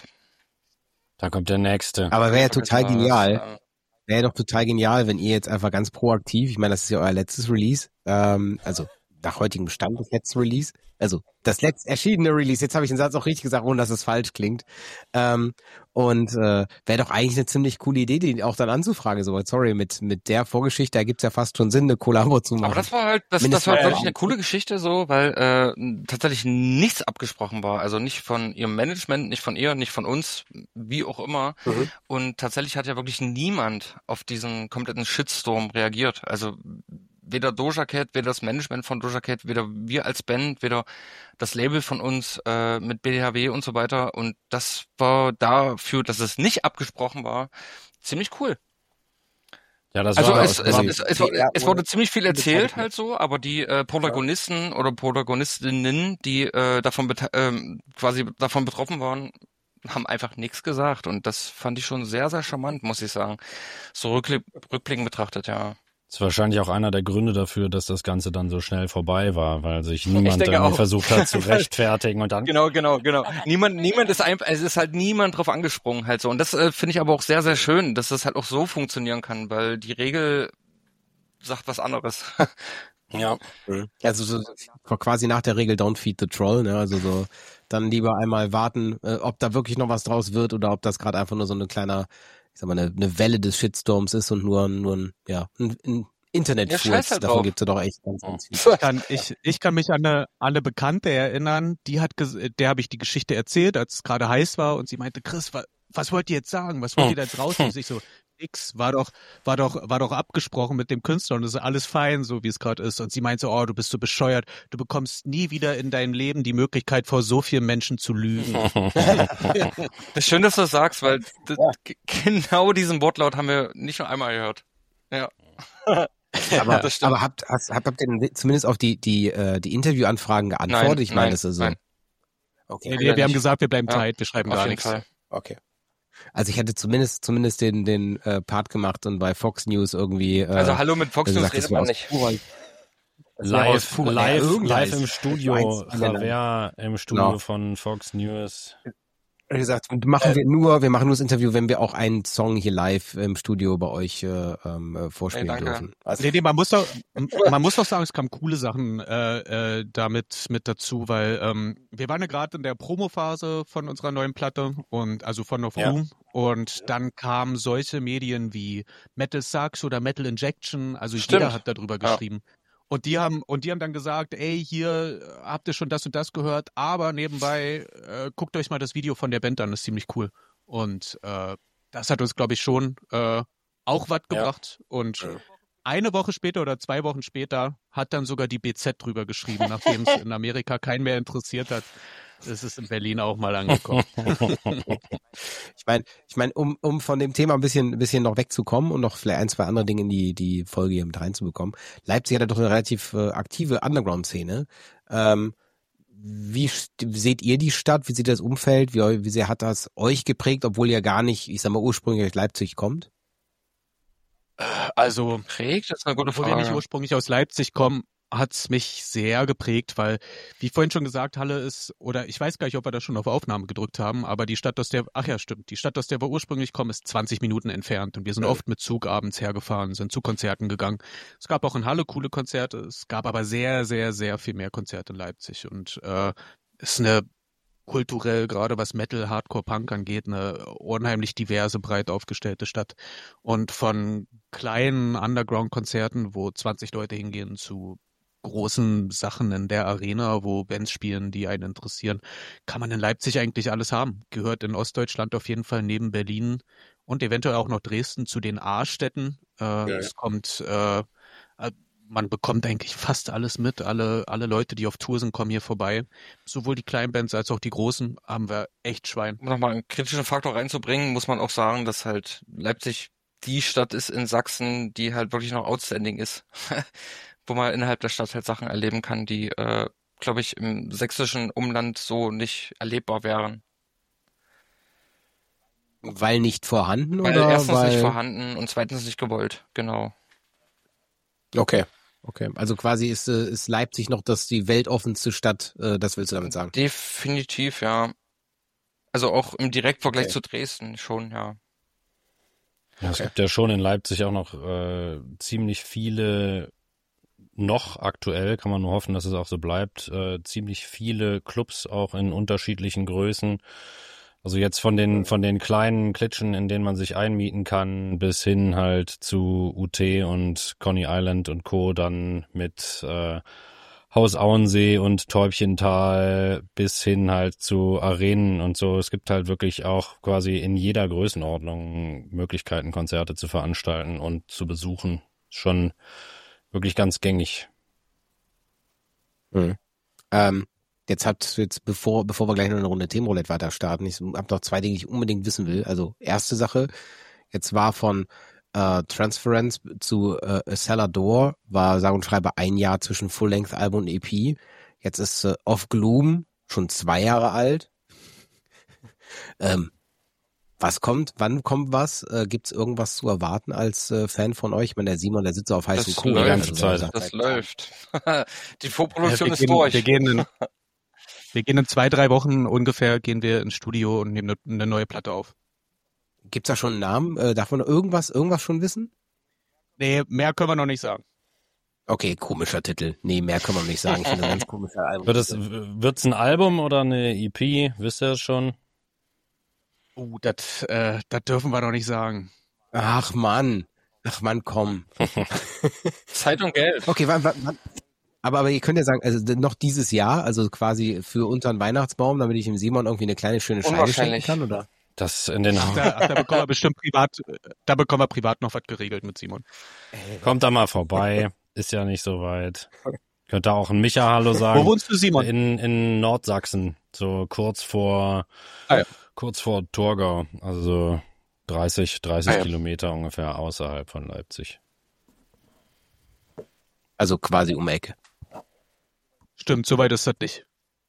Da kommt der nächste. aber wäre ja total genial. Was, Wäre doch total genial, wenn ihr jetzt einfach ganz proaktiv, ich meine, das ist ja euer letztes Release, ähm, also nach heutigem Stand das letzte Release, also das letzt erschienene Release, jetzt habe ich den Satz auch richtig gesagt, ohne dass es falsch klingt, ähm, und äh, wäre doch eigentlich eine ziemlich coole Idee, die auch dann anzufragen, so, sorry, mit mit der Vorgeschichte, da gibt's ja fast schon Sinn, eine Kollabo zu machen. Aber das war halt, das, das war wirklich eine coole Geschichte so, weil äh, tatsächlich nichts abgesprochen war, also nicht von ihrem Management, nicht von ihr, nicht von uns, wie auch immer. Mhm. Und tatsächlich hat ja wirklich niemand auf diesen kompletten Shitstorm reagiert, also weder Doja Cat, weder das Management von Doja Cat, weder wir als Band, weder das Label von uns äh, mit B D H W und so weiter. Und das war dafür, dass es nicht abgesprochen war, ziemlich cool. Ja, das also war es, es, war, es, es, es wurde ziemlich viel erzählt halt so, aber die äh, Protagonisten oder Protagonistinnen, die äh, davon äh, quasi davon betroffen waren, haben einfach nichts gesagt. Und das fand ich schon sehr, sehr charmant, muss ich sagen. So rückblick, rückblickend betrachtet, ja. Das ist wahrscheinlich auch einer der Gründe dafür, dass das Ganze dann so schnell vorbei war, weil sich niemand irgendwie auch. versucht hat zu rechtfertigen und dann. Genau, genau, genau. Niemand, niemand ist einfach, es ist halt niemand drauf angesprungen halt so. Und das äh, finde ich aber auch sehr, sehr schön, dass das halt auch so funktionieren kann, weil die Regel sagt was anderes. Ja. Also so quasi nach der Regel Don't Feed the Troll, ne? Also so dann lieber einmal warten, äh, ob da wirklich noch was draus wird oder ob das gerade einfach nur so eine kleiner, ich sag mal, eine, eine Welle des Shitstorms ist und nur, nur ein, ja, ein, ein Internetfurz. Ja, halt davon drauf. gibt's ja doch echt ganz, ganz viel. Ich kann, ich, ich kann mich an eine, an eine Bekannte erinnern, die hat, ges- der habe ich die Geschichte erzählt, als es gerade heiß war und sie meinte, Chris, wa, was wollt ihr jetzt sagen? Was wollt ihr da jetzt raus? Und ich so, nix, war doch, war doch, war doch abgesprochen mit dem Künstler und es ist alles fein, so wie es gerade ist. Und sie meinte so, oh, du bist so bescheuert, du bekommst nie wieder in deinem Leben die Möglichkeit, vor so vielen Menschen zu lügen. Das ist schön, dass du das sagst, weil das, ja. genau diesen Wortlaut haben wir nicht nur einmal gehört. Ja. Aber, aber habt, habt, habt ihr denn zumindest auf die, die, äh, die Interviewanfragen geantwortet? Nein, ich meine, nein, das ist so. Nein. Okay. Nee, Leider nee, wir haben nicht. gesagt, wir bleiben Ja, tight, wir schreiben Auf gar jeden nichts. Fall. Okay. Also ich hätte zumindest zumindest den den äh, Part gemacht und bei Fox News irgendwie äh, Also hallo, mit Fox News gesagt, das redet wäre man aus nicht. purer, das wäre aus Live, purer, live, irgendeiner live ist- im ich Studio, weiß, alle Javier im Studio Genau. von Fox News. Wie gesagt, machen wir nur, wir machen nur das Interview, wenn wir auch einen Song hier live im Studio bei euch äh, ähm, äh, vorspielen Nee, danke. dürfen. Also, Nee, nee, man muss doch, man muss doch sagen, es kamen coole Sachen äh, äh, damit mit dazu, weil ähm, wir waren ja gerade in der Promophase von unserer neuen Platte und also von Of Ja. Doom und dann kamen solche Medien wie Metal Sucks oder Metal Injection, also Stimmt. jeder hat darüber Ja. geschrieben. Und die haben und die haben dann gesagt, ey, hier äh, habt ihr schon das und das gehört, aber nebenbei äh, guckt euch mal das Video von der Band an, das ist ziemlich cool. Und äh, das hat uns, glaube ich, schon äh, auch was gebracht. Und Ja. eine Woche später oder zwei Wochen später hat dann sogar die B Z drüber geschrieben, nachdem es in Amerika keinen mehr interessiert hat. Es ist in Berlin auch mal angekommen. ich meine, ich meine, um um von dem Thema ein bisschen ein bisschen noch wegzukommen und noch vielleicht ein, zwei andere Dinge in die die Folge hier mit reinzubekommen. Leipzig hat ja doch eine relativ äh, aktive Underground-Szene. Ähm, wie st- seht ihr die Stadt? Wie sieht das Umfeld? Wie, wie sehr hat das euch geprägt, obwohl ihr gar nicht, ich sag mal, ursprünglich aus Leipzig kommt? Also, Prägt, das ist eine gute obwohl wir nicht Frage. ursprünglich aus Leipzig kommen, hat's mich sehr geprägt, weil, wie vorhin schon gesagt, Halle ist, oder ich weiß gar nicht, ob wir das schon auf Aufnahme gedrückt haben, aber die Stadt, aus der, ach ja, stimmt, die Stadt, aus der wir ursprünglich kommen, ist zwanzig Minuten entfernt und wir sind oft mit Zug abends hergefahren, sind zu Konzerten gegangen. Es gab auch in Halle coole Konzerte, es gab aber sehr, sehr, sehr viel mehr Konzerte in Leipzig und äh, ist eine kulturell, gerade was Metal, Hardcore, Punk angeht, eine unheimlich diverse, breit aufgestellte Stadt. Und von kleinen Underground-Konzerten, wo zwanzig Leute hingehen, zu großen Sachen in der Arena, wo Bands spielen, die einen interessieren, kann man in Leipzig eigentlich alles haben. Gehört in Ostdeutschland auf jeden Fall neben Berlin und eventuell auch noch Dresden zu den A-Städten. Äh, Ja. Es kommt, äh, äh, man bekommt eigentlich fast alles mit. Alle, alle Leute, die auf Tour sind, kommen hier vorbei. Sowohl die kleinen Bands als auch die großen haben wir echt Schwein. Um nochmal einen kritischen Faktor reinzubringen, muss man auch sagen, dass halt Leipzig die Stadt ist in Sachsen, die halt wirklich noch outstanding ist. Wo man innerhalb der Stadt halt Sachen erleben kann, die, äh, glaube ich, im sächsischen Umland so nicht erlebbar wären. Weil nicht vorhanden Weil oder erstens weil nicht vorhanden und zweitens nicht gewollt, genau. Okay. Okay, also quasi ist, äh, ist Leipzig noch das die weltoffenste Stadt, äh, das willst du damit sagen? Definitiv, ja. Also auch im Direktvergleich Okay. zu Dresden schon, ja. Ja, es Okay. gibt ja schon in Leipzig auch noch äh, ziemlich viele, noch aktuell, kann man nur hoffen, dass es auch so bleibt, äh, ziemlich viele Clubs auch in unterschiedlichen Größen. Also jetzt von den von den kleinen Klitschen, in denen man sich einmieten kann, bis hin halt zu U T und Coney Island und Co. Dann mit äh, Haus Auensee und Täubchental bis hin halt zu Arenen und so. Es gibt halt wirklich auch quasi in jeder Größenordnung Möglichkeiten, Konzerte zu veranstalten und zu besuchen. Schon wirklich ganz gängig. Mhm. Ähm, jetzt hat jetzt bevor bevor wir gleich noch eine Runde Themenroulette weiter starten, ich habe noch zwei Dinge, die ich unbedingt wissen will. Also erste Sache, jetzt war von äh, Transference zu äh, A Cellar Door war sage und schreibe ein Jahr zwischen Full-Length-Album und E P. Jetzt ist äh, Of Gloom schon zwei Jahre alt. ähm, was kommt? Wann kommt was? Äh, Gibt's irgendwas zu erwarten als äh, Fan von euch? Ich meine, der Simon, der sitzt so auf heißen Das Kohlen. läuft. Die ganze Zeit. sagt Das halt, läuft. Die Vorproduktion wir ist gehen, durch. Wir gehen, in, wir gehen in zwei, drei Wochen ungefähr gehen wir ins Studio und nehmen eine, eine neue Platte auf. Gibt's da schon einen Namen? Äh, darf man irgendwas, irgendwas schon wissen? Nee, mehr können wir noch nicht sagen. Okay, komischer Titel. Nee, mehr kann man nicht sagen. Ich finde ein ganz komischer Album. Wird es wird's ein Album oder eine E P? Wisst ihr das schon? Uh, das äh, das dürfen wir noch nicht sagen. Ach Mann. Ach Mann, komm. Zeit und Geld. Okay, wann, wann, wann? Aber, aber ihr könnt ja sagen, also noch dieses Jahr, also quasi für unter den Weihnachtsbaum, damit ich dem Simon irgendwie eine kleine schöne Scheibe schenken Unwahrscheinlich. kann, oder? Das in den Ach, da, ach, da bekommen wir bestimmt privat, da bekommen wir privat noch was geregelt mit Simon. kommt da mal vorbei. Ist ja nicht so weit. Könnt ihr auch ein Micha Hallo sagen. Wo wohnst du, Simon? In, in Nordsachsen, so kurz vor, Ah, ja. kurz vor Torgau, also so dreißig, dreißig Ah, ja. Kilometer ungefähr außerhalb von Leipzig. Also quasi um die Ecke. Stimmt, so weit ist das nicht.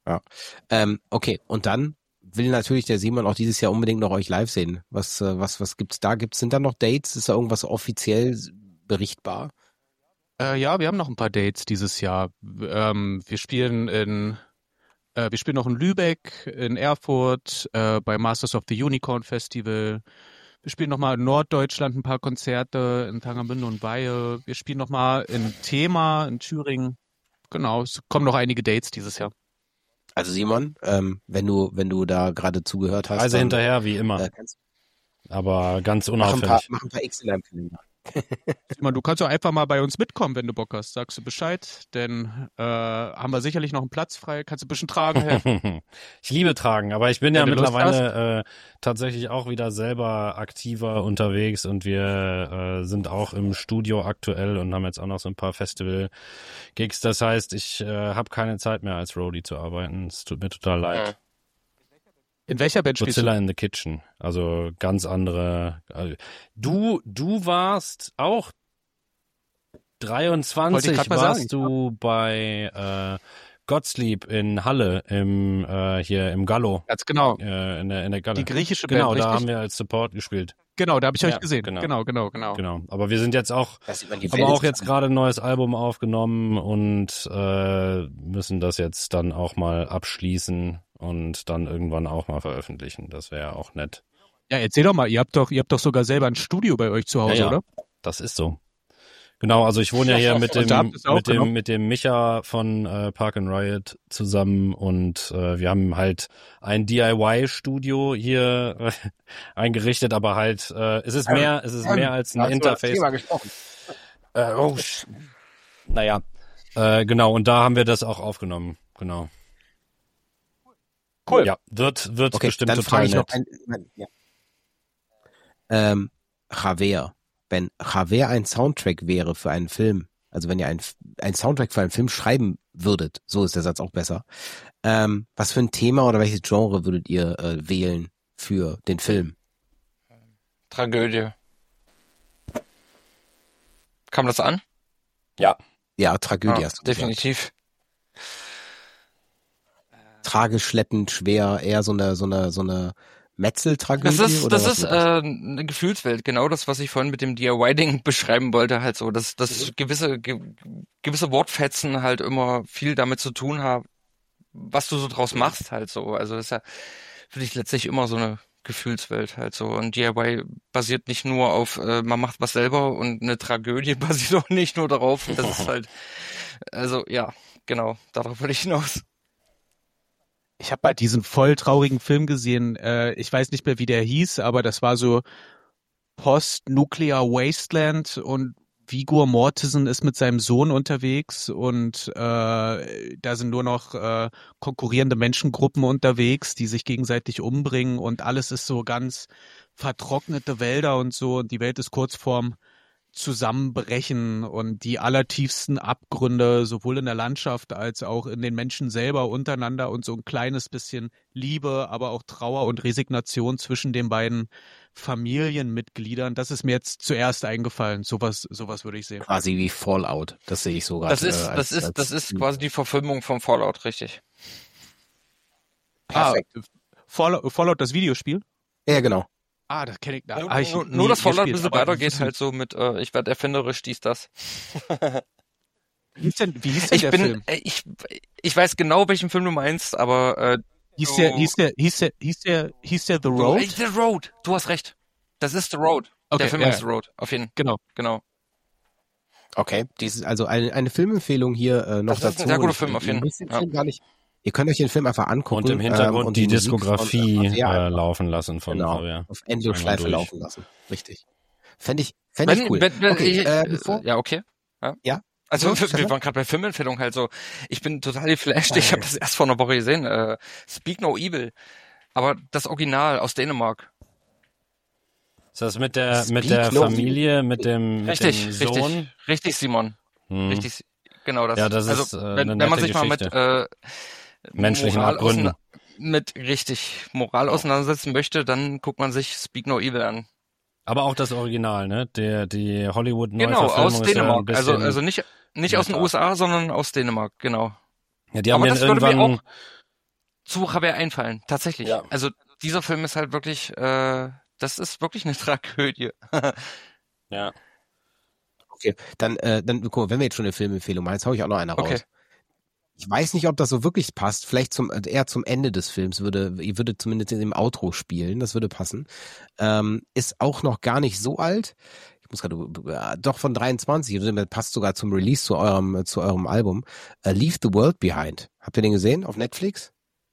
Ja. Ähm, okay, und dann will natürlich der Simon auch dieses Jahr unbedingt noch euch live sehen. Was, äh, was, was gibt's da? Gibt's, sind da noch Dates? Ist da irgendwas offiziell berichtbar? Äh, ja, wir haben noch ein paar Dates dieses Jahr. Ähm, wir spielen in, äh, wir spielen noch in Lübeck, in Erfurt, äh, bei Masters of the Unicorn Festival. Wir spielen nochmal in Norddeutschland ein paar Konzerte, in Tangermünde und Weihe. Wir spielen nochmal in Thema, in Thüringen. Genau, es kommen noch einige Dates dieses Jahr. Also Simon, ähm, wenn du, wenn du da gerade zugehört hast. Reise dann, hinterher, wie immer. Äh, kannst, Aber ganz mach, ein paar, unauffällig. mach ein paar X in deinem Kalender. Simon, du kannst doch einfach mal bei uns mitkommen, wenn du Bock hast. Sagst du Bescheid, denn äh, haben wir sicherlich noch einen Platz frei. Kannst du ein bisschen tragen helfen. Ich liebe Tragen, aber ich bin Wenn ja du Lust mittlerweile äh, tatsächlich auch wieder selber aktiver unterwegs und wir äh, sind auch im Studio aktuell und haben jetzt auch noch so ein paar Festival-Gigs. Das heißt, ich äh, habe keine Zeit mehr als Roadie zu arbeiten. Es tut mir total leid. Ja. In welcher Band spielst du? Godzilla in the Kitchen, also ganz andere. Also, du, du warst auch Wollte dreiundzwanzig, ich grad mal warst sagen. du bei äh, Gottlieb in Halle im äh, hier im Gallo, Ganz genau. äh, in der in der Galle. Die griechische Genau, Band, da richtig? haben wir als Support gespielt. Genau, da habe ich Ja, euch gesehen. genau. Genau, genau, genau. Genau, aber wir sind jetzt auch Da sieht man die aber Welt. auch jetzt gerade ein neues Album aufgenommen und äh, müssen das jetzt dann auch mal abschließen und dann irgendwann auch mal veröffentlichen. Das wäre auch nett. Ja, erzähl doch mal, ihr habt doch, ihr habt doch sogar selber ein Studio bei euch zu Hause, Ja, ja. oder? Das ist so. Genau, also ich wohne ja hier mit Und dem da habt ihr es auch mit dem genommen? mit dem Micha von äh, Park and Riot zusammen und äh, wir haben halt ein D I Y-Studio hier äh, eingerichtet, aber halt äh, es ist mehr es ist mehr als ein Da hast du über das Interface. Thema gesprochen. Äh, oh, sch- naja, äh, genau und da haben wir das auch aufgenommen, genau. Cool. Ja, wird wird Okay, bestimmt dann total frage ich noch nett. ein, ja. ähm, Javier. Wenn Javier ein Soundtrack wäre für einen Film, also wenn ihr ein, ein Soundtrack für einen Film schreiben würdet, so ist der Satz auch besser, ähm, was für ein Thema oder welches Genre würdet ihr äh, wählen für den Film? Tragödie. Kam das an? Ja, Ja, Tragödie Ja, hast du gesagt. definitiv. Tragisch, schleppend, schwer, eher so eine, so eine, so eine Metzeltragödie? Das ist, oder das was ist wird das? äh, eine Gefühlswelt, genau das, was ich vorhin mit dem D I Y-Ding beschreiben wollte, halt so, dass, dass gewisse, ge, gewisse Wortfetzen halt immer viel damit zu tun haben, was du so draus machst, halt so. Also das ist ja für dich letztlich immer so eine Gefühlswelt halt so. Und D I Y basiert nicht nur auf, äh, man macht was selber und eine Tragödie basiert auch nicht nur darauf. Das ist halt, also ja, genau, darauf will ich hinaus. Ich habe mal diesen voll traurigen Film gesehen. Äh, ich weiß nicht mehr, wie der hieß, aber das war so Post-Nuclear Wasteland und Viggo Mortensen ist mit seinem Sohn unterwegs und äh, da sind nur noch äh, konkurrierende Menschengruppen unterwegs, die sich gegenseitig umbringen und alles ist so ganz vertrocknete Wälder und so und die Welt ist kurz vorm Zusammenbrechen und die allertiefsten Abgründe sowohl in der Landschaft als auch in den Menschen selber untereinander und so ein kleines bisschen Liebe, aber auch Trauer und Resignation zwischen den beiden Familienmitgliedern. Das ist mir jetzt zuerst eingefallen. Sowas, sowas würde ich sehen. Quasi wie Fallout. Das sehe ich so gerade. Das ist, äh, als, das ist, als, das ist quasi die Verfilmung vom Fallout, richtig. Perfekt. Ah, Fallout, Fallout, das Videospiel? Ja, genau. Ah, das kenne ich. Da Nur, hab ich nur, nie nur das Fallout ein gespielt, bisschen aber weiter geht das- halt so mit, äh, ich werde erfinderisch, dies, das. Wie hieß denn, wie hieß denn Ich der bin, Film? äh, ich, ich weiß genau, welchen Film du meinst, aber äh, Hieß der, so- hieß der, hieß der, hieß der, hieß der The du, Road? äh, The Road. Du hast recht. Das ist The Road. Okay, der Film ja, heißt ja. The Road. Auf jeden Fall. Genau. Genau. Okay, dieses, also eine, eine Filmempfehlung hier äh, noch Das ist dazu. ein sehr guter Und ich- Film auf jeden ihr müsst den Fall. Film gar nicht, ihr könnt euch den Film einfach angucken. und im Hintergrund ähm, und die, Musik von, Diskografie äh, Javier äh, einfach, laufen lassen von genau, Javier. auf Endlosschleife Einmal durch. laufen lassen. Richtig. Fände ich, fände ich Wenn, cool. wenn, wenn, okay, ich, äh, äh, bevor, ja, okay. Ja. Ja? Also Ja, wir, Stefan? wir waren gerade bei Filmempfehlungen halt so. Ich bin total geflasht. Ich habe das erst vor einer Woche gesehen. Äh, Speak No Evil. Aber das Original aus Dänemark. Ist das mit der Speak mit der no Familie, mit dem, mit Richtig, dem richtig, Sohn? richtig, Simon. Hm. Richtig, genau das. Ja, das also, ist, äh, wenn, eine wenn man nette sich mal mit Geschichte. äh, Menschlichen Moral Abgründen. auseina- mit richtig Moral auseinandersetzen möchte, dann guckt man sich Speak No Evil an. Aber auch das Original, ne? Der die Hollywood Genau, Neuverfilmung aus ist ja ein Dänemark. bisschen, Also also nicht nicht aus den netter. U S A, sondern aus Dänemark. Genau. ja, die haben aber den das würde mir irgendwann zu Javier einfallen, tatsächlich. Ja. Also dieser Film ist halt wirklich, äh, das ist wirklich eine Tragödie. Ja. Okay, dann, äh, dann, guck mal, wenn wir jetzt schon eine Filmempfehlung machen, jetzt hau ich auch noch eine raus. Okay. Ich weiß nicht, ob das so wirklich passt. Vielleicht zum eher zum Ende des Films würde, ihr würde zumindest in dem Outro spielen, das würde passen. Ähm, ist auch noch gar nicht so alt. Ich muss gerade, äh, doch von dreiundzwanzig, passt sogar zum Release zu eurem, zu eurem Album. Uh, Leave the World Behind. Habt ihr den gesehen auf Netflix?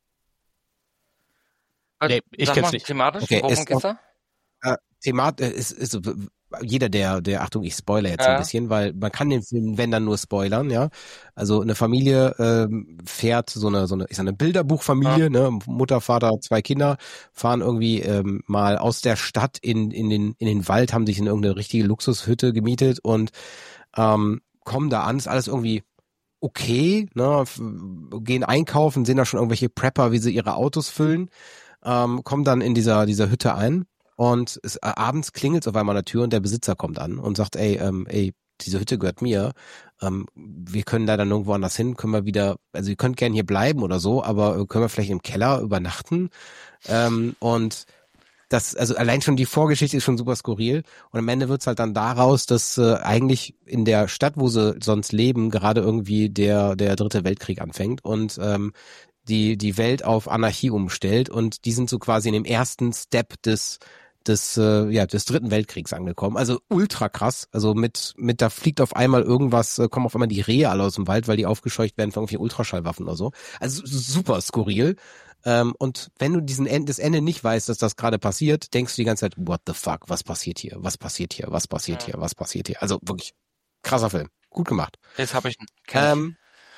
Nee, ich Sag kenn's mal, nicht. thematisch, Okay, worum ist geht's da? Äh, Themat äh, ist, ist jeder, der, der, Achtung, ich spoilere jetzt Ja. ein bisschen, weil man kann den Film, wenn dann nur spoilern, ja. Also eine Familie ähm, fährt so eine, so eine, ich sag eine Bilderbuchfamilie, ne, Mutter, Vater, zwei Kinder, fahren irgendwie ähm, mal aus der Stadt in, in den, in den Wald, haben sich in irgendeine richtige Luxushütte gemietet und ähm, kommen da an, ist alles irgendwie okay, ne, f- gehen einkaufen, sehen da schon irgendwelche Prepper, wie sie ihre Autos füllen, ähm, kommen dann in dieser, dieser Hütte ein. Und es, äh, abends klingelt es auf einmal an der Tür und der Besitzer kommt an und sagt, ey, ähm, ey, diese Hütte gehört mir. Ähm, wir können leider nirgendwo anders hin, können wir wieder, also ihr könnt gerne hier bleiben oder so, aber äh, können wir vielleicht im Keller übernachten? Ähm, und das, also allein schon die Vorgeschichte ist schon super skurril. Und am Ende wird's halt dann daraus, dass äh, eigentlich in der Stadt, wo sie sonst leben, gerade irgendwie der, der dritte Weltkrieg anfängt und ähm, die, die Welt auf Anarchie umstellt und die sind so quasi in dem ersten Step des des äh, ja des dritten Weltkriegs angekommen. Also ultra krass. Also mit mit da fliegt auf einmal irgendwas, äh, kommen auf einmal die Rehe alle aus dem Wald, weil die aufgescheucht werden von irgendwie Ultraschallwaffen oder so. Also super skurril. Ähm, und wenn du diesen End, das Ende nicht weißt, dass das gerade passiert, denkst du die ganze Zeit, what the fuck, was passiert hier? Was passiert hier? Was passiert hier? Was passiert hier? Also wirklich krasser Film. Gut gemacht. Jetzt habe ich, kenn ich. Ähm,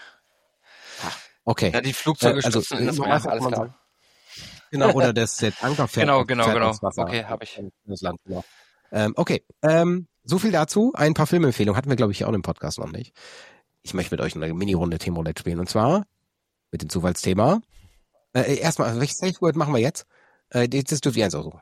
okay. Ja, die Flugzeuge äh, also, stürzen in das äh, Meer, was alles kann man klar. sagen? Genau, oder das jetzt Anker fährt, Genau, auf- genau, fährt genau. aufs Wasser. Okay, hab ich. Das Land, genau. Ähm, okay, ähm, so viel dazu. Ein paar Filmempfehlungen hatten wir, glaube ich, hier auch im Podcast noch nicht. Ich möchte mit euch eine Mini-Runde Themenroulette spielen. Und zwar mit dem Zufallsthema. Äh, erstmal, also welches Safe Word machen wir jetzt? Äh, das dürft ihr eins aussuchen.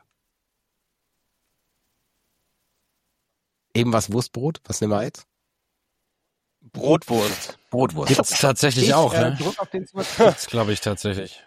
Eben was Wurstbrot. Was nehmen wir jetzt? Brotwurst. Brotwurst. Gibt's tatsächlich Ich, auch, äh, ne? drück auf den Zufall- Das glaube ich tatsächlich.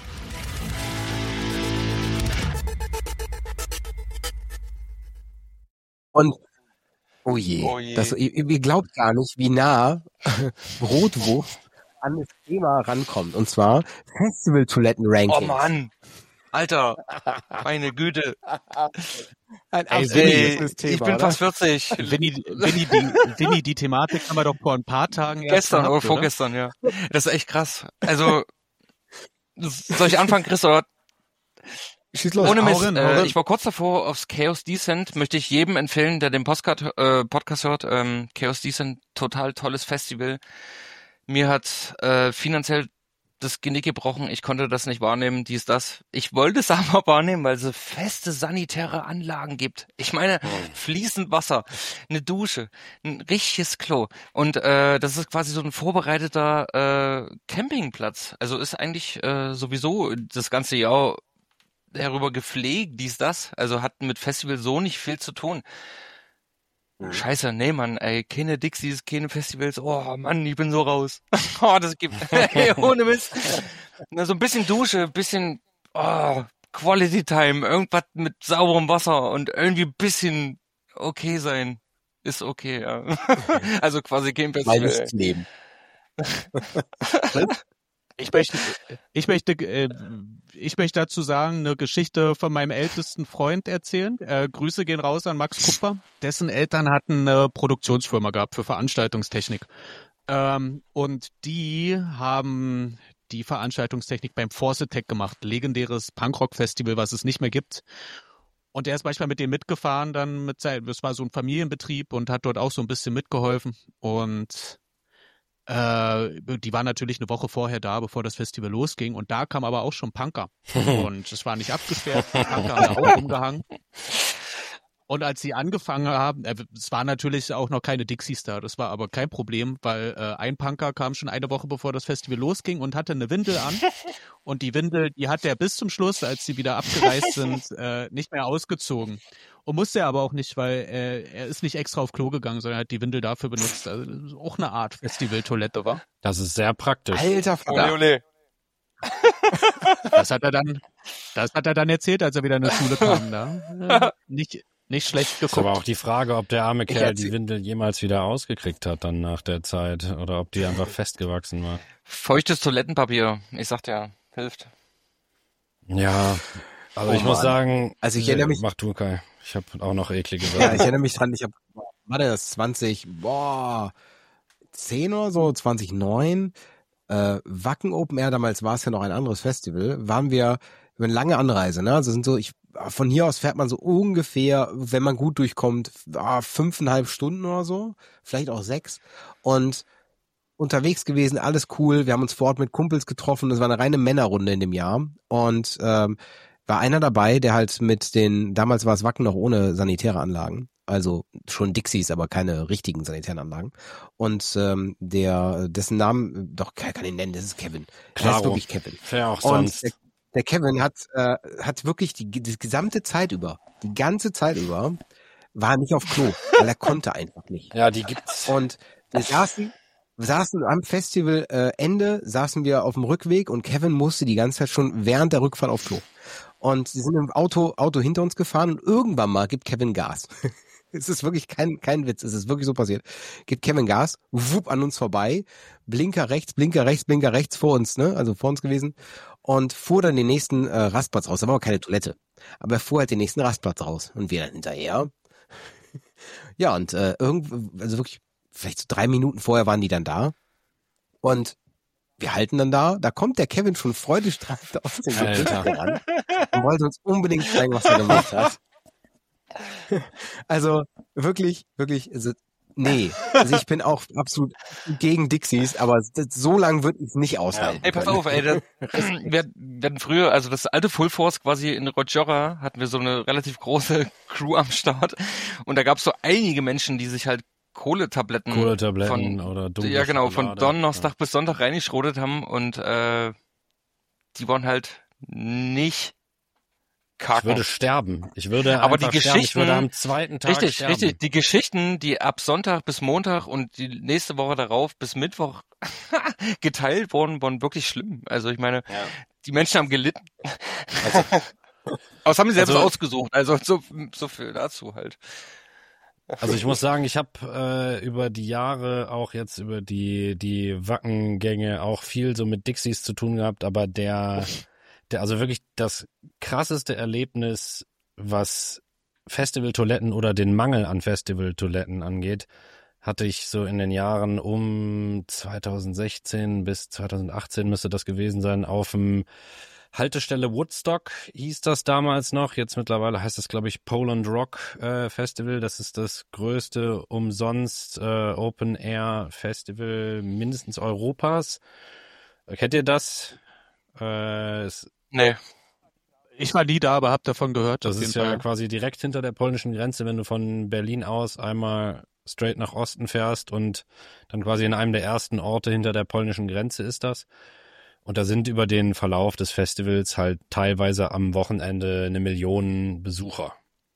Und oh je, Oh je. Das, ihr, ihr glaubt gar nicht, wie nah Brotwurst an das Thema rankommt. Und zwar Festival-Toiletten-Rankings. Oh Mann. Alter, meine Güte. Ein Ey, absolutes Ey, Thema, ich bin oder? fast vierzig. Winnie, Winnie, die, Winnie, die Thematik haben wir doch vor ein paar Tagen erst Gestern gehabt, oder oder? vorgestern, ja. Das ist echt krass. Also, soll ich anfangen, Chris, oder? Schieß los. Ohne hau Mist, rein, hau äh, rein. ich war kurz davor aufs Chaos Decent, möchte ich jedem empfehlen, der den Postcard, äh, Podcast hört. Ähm, Chaos Decent, total tolles Festival. Mir hat äh, finanziell das Genick gebrochen, ich konnte das nicht wahrnehmen, dies, das. Ich wollte es aber wahrnehmen, weil es so feste sanitäre Anlagen gibt. Ich meine, fließend Wasser, eine Dusche, ein richtiges Klo. Und äh, das ist quasi so ein vorbereiteter äh, Campingplatz. Also ist eigentlich äh, sowieso das ganze Jahr herüber gepflegt, dies, das. Also hat mit Festival so nicht viel zu tun. Scheiße, nee, Mann, ey, keine Dixies, keine Festivals, oh, Mann, ich bin so raus. Oh, das gibt, ey, ohne Mist. Na, so ein bisschen Dusche, ein bisschen, oh, Quality Time, irgendwas mit sauberem Wasser und irgendwie ein bisschen okay sein. Ist okay, ja. Also quasi kein Festival. Meines Leben. Ich möchte, ich möchte, äh, ich möchte dazu sagen, eine Geschichte von meinem ältesten Freund erzählen. Äh, Grüße gehen raus an Max Kupfer. Dessen Eltern hatten eine Produktionsfirma gehabt für Veranstaltungstechnik. Ähm, und die haben die Veranstaltungstechnik beim Forcetech gemacht. Legendäres Punkrock-Festival, was es nicht mehr gibt. Und der ist manchmal mit denen mitgefahren, dann mit sein, das war so ein Familienbetrieb und hat dort auch so ein bisschen mitgeholfen. Und Äh, die waren natürlich eine Woche vorher da, bevor das Festival losging. Und da kam aber auch schon Punker. Und es war nicht abgesperrt. Die Punker haben da auch rumgehangen. Und als sie angefangen haben, äh, es war natürlich auch noch keine Dixies da. Das war aber kein Problem, weil äh, ein Punker kam schon eine Woche bevor das Festival losging und hatte eine Windel an. Und die Windel, die hat er bis zum Schluss, als sie wieder abgereist sind, äh, nicht mehr ausgezogen. Und musste er aber auch nicht, weil äh, er ist nicht extra auf Klo gegangen, sondern hat die Windel dafür benutzt. Also das ist auch eine Art Festival-Toilette, war. Das ist sehr praktisch. Alter Ole, Vater. ole. Das hat er dann, das hat er dann erzählt, als er wieder in die Schule kam. Da. Nicht, nicht schlecht Ist aber geguckt. auch die Frage, ob der arme Ich Kerl erzähl- die Windel jemals wieder ausgekriegt hat dann nach der Zeit oder ob die einfach festgewachsen war. Feuchtes Toilettenpapier, ich sag dir, hilft. Ja, also Oh ich muss Mann. sagen, Also ich erinnere mich- mach du, Kai. Ich habe auch noch eklige Ja, Sachen. ich erinnere mich dran, ich habe, war das zwanzig, boah, zehn oder so, zwanzig neun, äh, Wacken Open Air, damals war es ja noch ein anderes Festival, waren wir über eine lange Anreise, ne? Also sind so, ich, von hier aus fährt man so ungefähr, wenn man gut durchkommt, ah, fünfeinhalb Stunden oder so, vielleicht auch sechs und unterwegs gewesen, alles cool, wir haben uns vor Ort mit Kumpels getroffen, das war eine reine Männerrunde in dem Jahr und ähm, war einer dabei, der halt mit den, damals war es Wacken noch ohne sanitäre Anlagen, also schon Dixies, aber keine richtigen sanitären Anlagen. Und ähm, der, dessen Namen, doch, kann, kann ihn nennen, das ist Kevin. Das ist Klaro. wirklich Kevin. Wer auch Und sonst. der, der Kevin hat, äh, hat wirklich die, die gesamte Zeit über, die ganze Zeit über, war er nicht auf Klo, weil er konnte einfach nicht. Ja, die gibt's. Und wir saßen, wir saßen am Festival äh, Ende, saßen wir auf dem Rückweg und Kevin musste die ganze Zeit schon während der Rückfahrt auf Klo. Und sie sind im Auto, Auto hinter uns gefahren und irgendwann mal gibt Kevin Gas. Es ist wirklich kein, kein Witz, es ist wirklich so passiert. Gibt Kevin Gas, wupp an uns vorbei, Blinker rechts, Blinker rechts, Blinker rechts vor uns, ne, also vor uns gewesen und fuhr dann den nächsten äh, Rastplatz raus. Da war aber keine Toilette, aber er fuhr halt den nächsten Rastplatz raus und wir dann hinterher. Ja, und äh, irgendwie, also wirklich, vielleicht so drei Minuten vorher waren die dann da und wir halten dann da, da kommt der Kevin schon freudestrahlend aus dem Alter. Gebüsch ran und wollte uns unbedingt zeigen, was er gemacht hat. Also wirklich, wirklich, also, nee. Also ich bin auch absolut gegen Dixies, aber das, so lange würde ich es nicht aushalten. Ey, pass können. auf, ey, das, wir, wir hatten früher, also das alte Full Force quasi in Rojora, hatten wir so eine relativ große Crew am Start und da gab es so einige Menschen, die sich halt Kohletabletten, Kohletabletten von, oder dunkle ja genau, von Schokolade. Donnerstag bis Sonntag reingeschrotet haben und äh, die waren halt nicht Ich kacken. würde sterben. Ich würde Aber die einfach sterben. Ich Geschichten- würde am zweiten Tag Richtig, sterben. richtig. Die Geschichten, die ab Sonntag bis Montag und die nächste Woche darauf bis Mittwoch geteilt wurden, waren wirklich schlimm. Also ich meine, Ja. die Menschen haben gelitten. Aber das haben sie selbst Also- ausgesucht. Also so, so viel dazu halt. Also ich muss sagen, ich habe äh, über die Jahre auch jetzt über die die Wackengänge auch viel so mit Dixies zu tun gehabt, aber der der also wirklich das krasseste Erlebnis, was Festivaltoiletten oder den Mangel an Festivaltoiletten angeht, hatte ich so in den Jahren um zweitausendsechzehn bis zweitausendachtzehn müsste das gewesen sein, auf dem Haltestelle Woodstock hieß das damals noch. Jetzt mittlerweile heißt das, glaube ich, Poland Rock äh, Festival. Das ist das größte umsonst äh, Open Air Festival mindestens Europas. Äh, kennt ihr das? Äh, es, Nee. Ich war nie da, aber hab davon gehört. das auf ist jeden ja Fall. quasi direkt hinter der polnischen Grenze, wenn du von Berlin aus einmal straight nach Osten fährst und dann quasi in einem der ersten Orte hinter der polnischen Grenze ist das. Und da sind über den Verlauf des Festivals halt teilweise am Wochenende eine Million Besucher.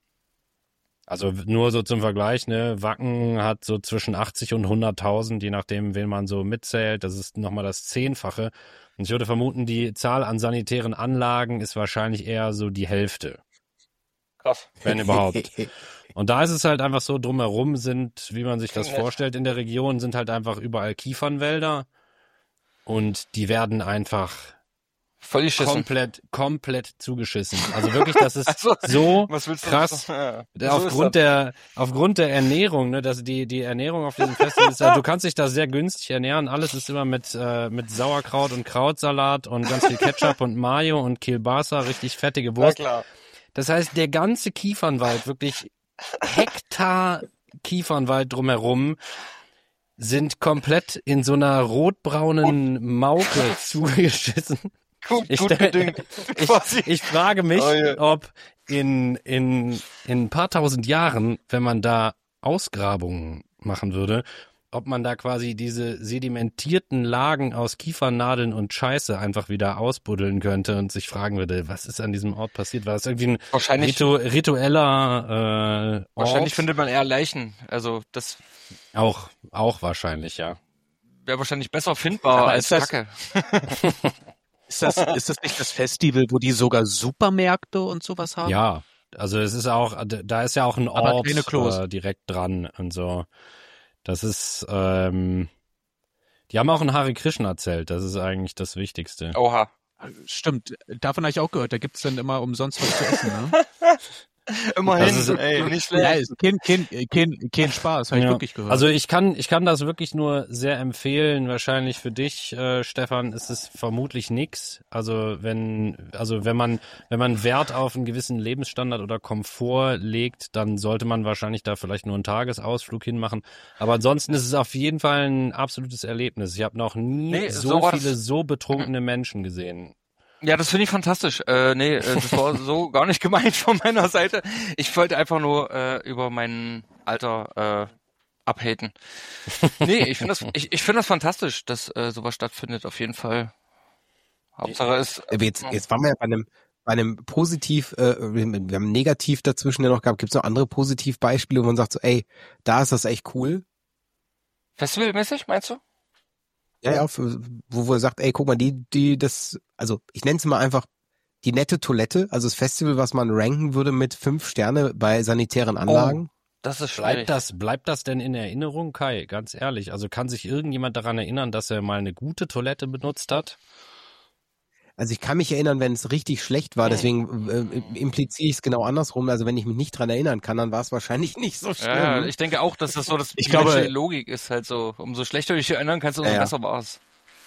Also nur so zum Vergleich, ne, Wacken hat so zwischen achtzig und hunderttausend, je nachdem, wen man so mitzählt. Das ist nochmal das Zehnfache. Und ich würde vermuten, die Zahl an sanitären Anlagen ist wahrscheinlich eher so die Hälfte, Krass. wenn überhaupt. Und da ist es halt einfach so, drumherum sind, wie man sich das Nett. vorstellt in der Region, sind halt einfach überall Kiefernwälder. Und die werden einfach Völlig schissen. komplett, komplett zugeschissen. Also wirklich, das ist Also, so Was willst du? krass. Ja, so ist aufgrund das. der, aufgrund der Ernährung, ne, dass die, die Ernährung auf diesem Festival ist, ja, du kannst dich da sehr günstig ernähren. Alles ist immer mit, äh, mit Sauerkraut und Krautsalat und ganz viel Ketchup und Mayo und Kielbasa, richtig fettige Na Wurst. klar. Das heißt, der ganze Kiefernwald, wirklich Hektar Kiefernwald drumherum, sind komplett in so einer rotbraunen Mauke zugeschissen. Gut, Ich gut stell- gedüngt. Ich, Quasi. ich frage mich, Oh je. ob in, in, in ein paar tausend Jahren, wenn man da Ausgrabungen machen würde, ob man da quasi diese sedimentierten Lagen aus Kiefernadeln und Scheiße einfach wieder ausbuddeln könnte und sich fragen würde, was ist an diesem Ort passiert? War das irgendwie ein Wahrscheinlich, ritu ritueller äh, Ort? wahrscheinlich findet man eher Leichen. Also das Auch, auch wahrscheinlich, ja. wäre wahrscheinlich besser findbar Aber als ist das- Kacke. Ist das, ist das nicht das Festival, wo die sogar Supermärkte und sowas haben? Ja, also es ist auch, da ist ja auch ein Aber Ort keine Klos. äh, direkt dran und so. Das ist, ähm, die haben auch ein Hare Krishna Zelt, das ist eigentlich das Wichtigste. Oha. Stimmt, davon habe ich auch gehört. Da gibt's dann immer umsonst was zu essen, ne? Immerhin, Das ist- ey, nicht Ja, schlecht. ist kein, kein, kein, kein Spaß, habe ich Ja. wirklich gehört. Also ich kann, ich kann das wirklich nur sehr empfehlen. Wahrscheinlich für dich, äh, Stefan, ist es vermutlich nix. Also wenn, also wenn man, wenn man Wert auf einen gewissen Lebensstandard oder Komfort legt, dann sollte man wahrscheinlich da vielleicht nur einen Tagesausflug hinmachen. Aber ansonsten ist es auf jeden Fall ein absolutes Erlebnis. Ich habe noch nie Nee, so, so war viele das- so betrunkene Menschen gesehen. Ja, das finde ich fantastisch. Äh, nee, äh, das war so gar nicht gemeint von meiner Seite. Ich wollte einfach nur äh, über mein Alter äh, abhaten. Nee, ich finde das, ich, ich finde das fantastisch, dass äh, sowas stattfindet, auf jeden Fall. Hauptsache ist. Aber Jetzt, jetzt waren wir ja bei einem, bei einem Positiv, äh, wir haben ein Negativ dazwischen ja noch gehabt. Gibt es noch andere Positivbeispiele, wo man sagt so, ey, da ist das echt cool? Festivalmäßig, meinst du? Ja, ja, für, wo, wo er sagt, ey, guck mal, die, die, das, also ich nenne es mal einfach die nette Toilette, also das Festival, was man ranken würde mit fünf Sterne bei sanitären Anlagen. Das ist schwierig. Bleibt das, bleibt das denn in Erinnerung, Kai? Ganz ehrlich. Also kann sich irgendjemand daran erinnern, dass er mal eine gute Toilette benutzt hat? Also ich kann mich erinnern, wenn es richtig schlecht war, deswegen äh, impliziere ich es genau andersrum. Also wenn ich mich nicht dran erinnern kann, dann war es wahrscheinlich nicht so schlimm. Ja, ja, ich denke auch, dass das so das Ich die glaube- menschliche Logik ist halt so. Umso schlechter du dich erinnern kannst, umso Ja, ja. besser war es.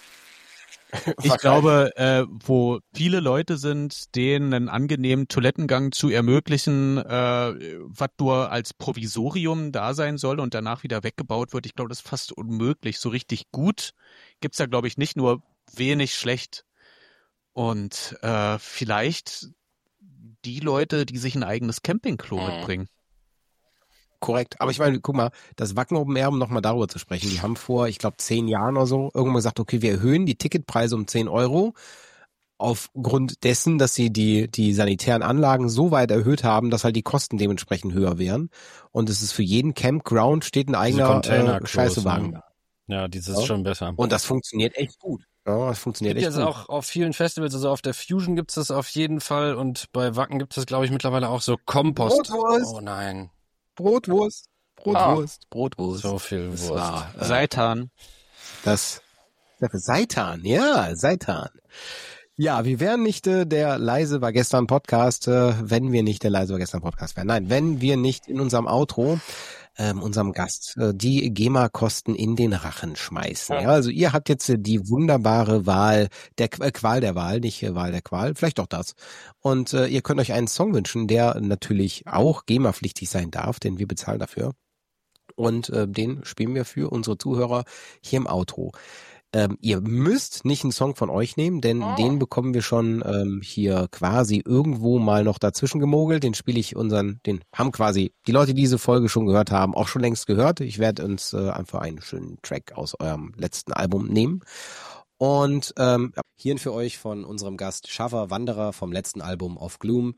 Ich glaube, äh, wo viele Leute sind, denen einen angenehmen Toilettengang zu ermöglichen, äh, was nur als Provisorium da sein soll und danach wieder weggebaut wird, ich glaube, das ist fast unmöglich. So richtig gut gibt's da, glaube ich, nicht, nur wenig schlecht. Und äh, vielleicht die Leute, die sich ein eigenes Campingklo Mhm. mitbringen. Korrekt. Aber ich meine, guck mal, das Wacken Open Air, um nochmal darüber zu sprechen, die haben vor, ich glaube, zehn Jahren oder so irgendwann gesagt, okay, wir erhöhen die Ticketpreise um zehn Euro aufgrund dessen, dass sie die, die sanitären Anlagen so weit erhöht haben, dass halt die Kosten dementsprechend höher wären. Und es ist für jeden Campground steht ein eigener äh, Containerklos, Scheißewagen ne? da. Ja, dieses Ja. ist schon besser. Und das funktioniert echt gut. Ja, das funktioniert Gibt echt jetzt gut. auch auf vielen Festivals, also auf der Fusion gibt's das auf jeden Fall und bei Wacken gibt es, glaube ich, mittlerweile auch so Kompost. Brotwurst. Oh nein, Brotwurst. Brotwurst. Brotwurst. so viel Das Wurst. war, äh, Seitan. Das Seitan, ja, Seitan. Ja, wir wären nicht äh, der Leise war gestern Podcast, äh, wenn wir nicht der Leise war gestern Podcast wären. Nein, wenn wir nicht in unserem Outro ähm, unserem Gast äh, die GEMA-Kosten in den Rachen schmeißen. Ja, also ihr habt jetzt äh, die wunderbare Wahl der Qu- äh, Qual der Wahl, nicht äh, Wahl der Qual, vielleicht auch das. Und äh, ihr könnt euch einen Song wünschen, der natürlich auch GEMA-pflichtig sein darf, denn wir bezahlen dafür. Und äh, den spielen wir für unsere Zuhörer hier im Outro. Ähm, ihr müsst nicht einen Song von euch nehmen, denn Oh. den bekommen wir schon ähm, hier quasi irgendwo mal noch dazwischen gemogelt. Den spiele ich unseren, den haben quasi die Leute, die diese Folge schon gehört haben, auch schon längst gehört. Ich werde uns äh, einfach einen schönen Track aus eurem letzten Album nehmen. Und ähm, hier für euch von unserem Gast Shava Wanderer vom letzten Album Of Gloom.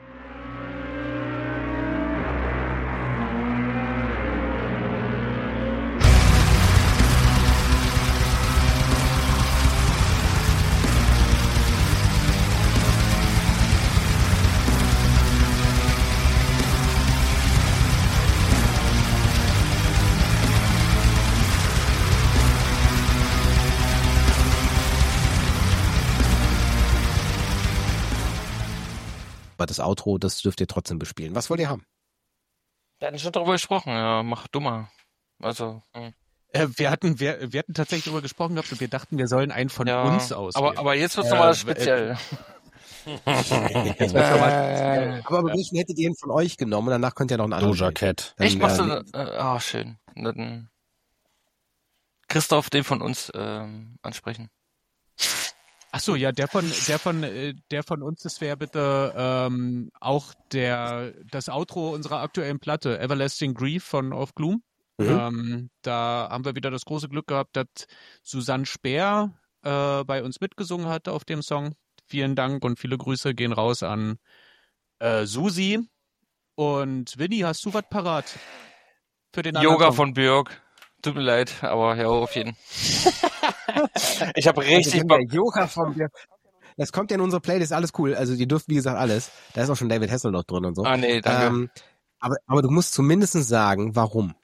Aber das Outro, das dürft ihr trotzdem bespielen. Was wollt ihr haben? Wir hatten schon darüber gesprochen, ja, mach dummer. Also, hm. Äh, wir hatten, wir, wir hatten tatsächlich darüber gesprochen gehabt und wir dachten, wir sollen einen von ja, uns auswählen. aber, aber jetzt wird's Äh, nochmal äh, speziell. Jetzt wird's nochmal- Aber welchen hättet ihr denn von euch genommen? Und danach könnt ihr noch einen anderen. Doja wählen. Cat. Dann, Ich mach's äh, dann, äh, ah, schön. Dann Christoph, den von uns ähm, ansprechen. Ach so, ja, der von, der von, äh, der von uns, das wäre bitte ähm, auch der, das Outro unserer aktuellen Platte, Everlasting Grief von Of Gloom. Mhm. Ähm, da haben wir wieder das große Glück gehabt, dass Susanne Speer äh, bei uns mitgesungen hat auf dem Song. Vielen Dank und viele Grüße gehen raus an äh, Susi. Und Winnie, hast du was parat für den anderen Yoga Song? von Björk. Tut mir leid, aber ja, auf jeden. Ich habe Also richtig wenn Bock. der Yoga von mir. das kommt ja in unsere Playlist, alles cool. Also die dürfen, wie gesagt, alles. Da ist auch schon David Hasselhoff drin und so. Ah, nee, danke. Ähm, aber, aber du musst zumindest sagen, warum.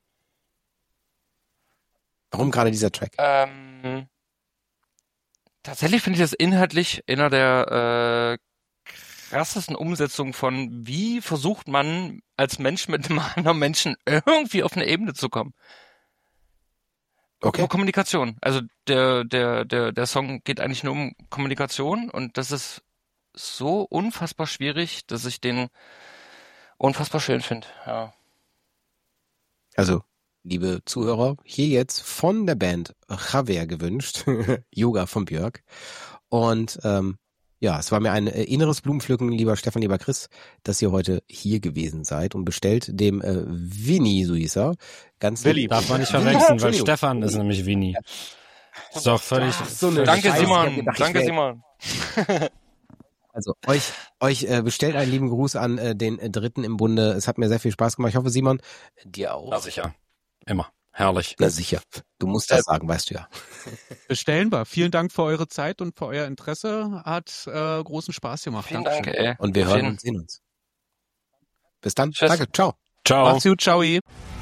Warum gerade dieser Track? Ähm, tatsächlich finde ich das inhaltlich einer der äh, krassesten Umsetzungen von, wie versucht man als Mensch mit einem anderen Menschen irgendwie auf eine Ebene zu kommen. Okay. Nur Kommunikation. Also der, der, der, der Song geht eigentlich nur um Kommunikation und das ist so unfassbar schwierig, dass ich den unfassbar schön finde. Ja. Also, liebe Zuhörer, hier jetzt von der Band Javier gewünscht, Yoga von Björk. Und ähm, ja, es war mir ein äh, inneres Blumenpflücken, lieber Stefan, lieber Chris, dass ihr heute hier gewesen seid und bestellt dem äh, Winnie, so hieß er, ganz Willi. lieb- Darf man nicht Willi, verwechseln, weil Entschuldigung. Stefan ist nämlich Winnie. Ist doch völlig... Ach, so eine Danke, Scheiße, ich hab Simon. gedacht, ich Danke, wär- Simon. Also euch, euch äh, bestellt einen lieben Gruß an äh, den äh, Dritten im Bunde. Es hat mir sehr viel Spaß gemacht. Ich hoffe, Simon, dir auch. Na sicher. Immer. Herrlich. Na sicher. Du musst das sagen, weißt du ja. Bestellen wir. Vielen Dank für eure Zeit und für euer Interesse. Hat äh, großen Spaß gemacht. Vielen Dankeschön. Dank, ey. Und wir Auf hören jeden- und sehen uns. Bis dann. Tschüss. Danke. Ciao. Ciao. Macht's gut. Ciao.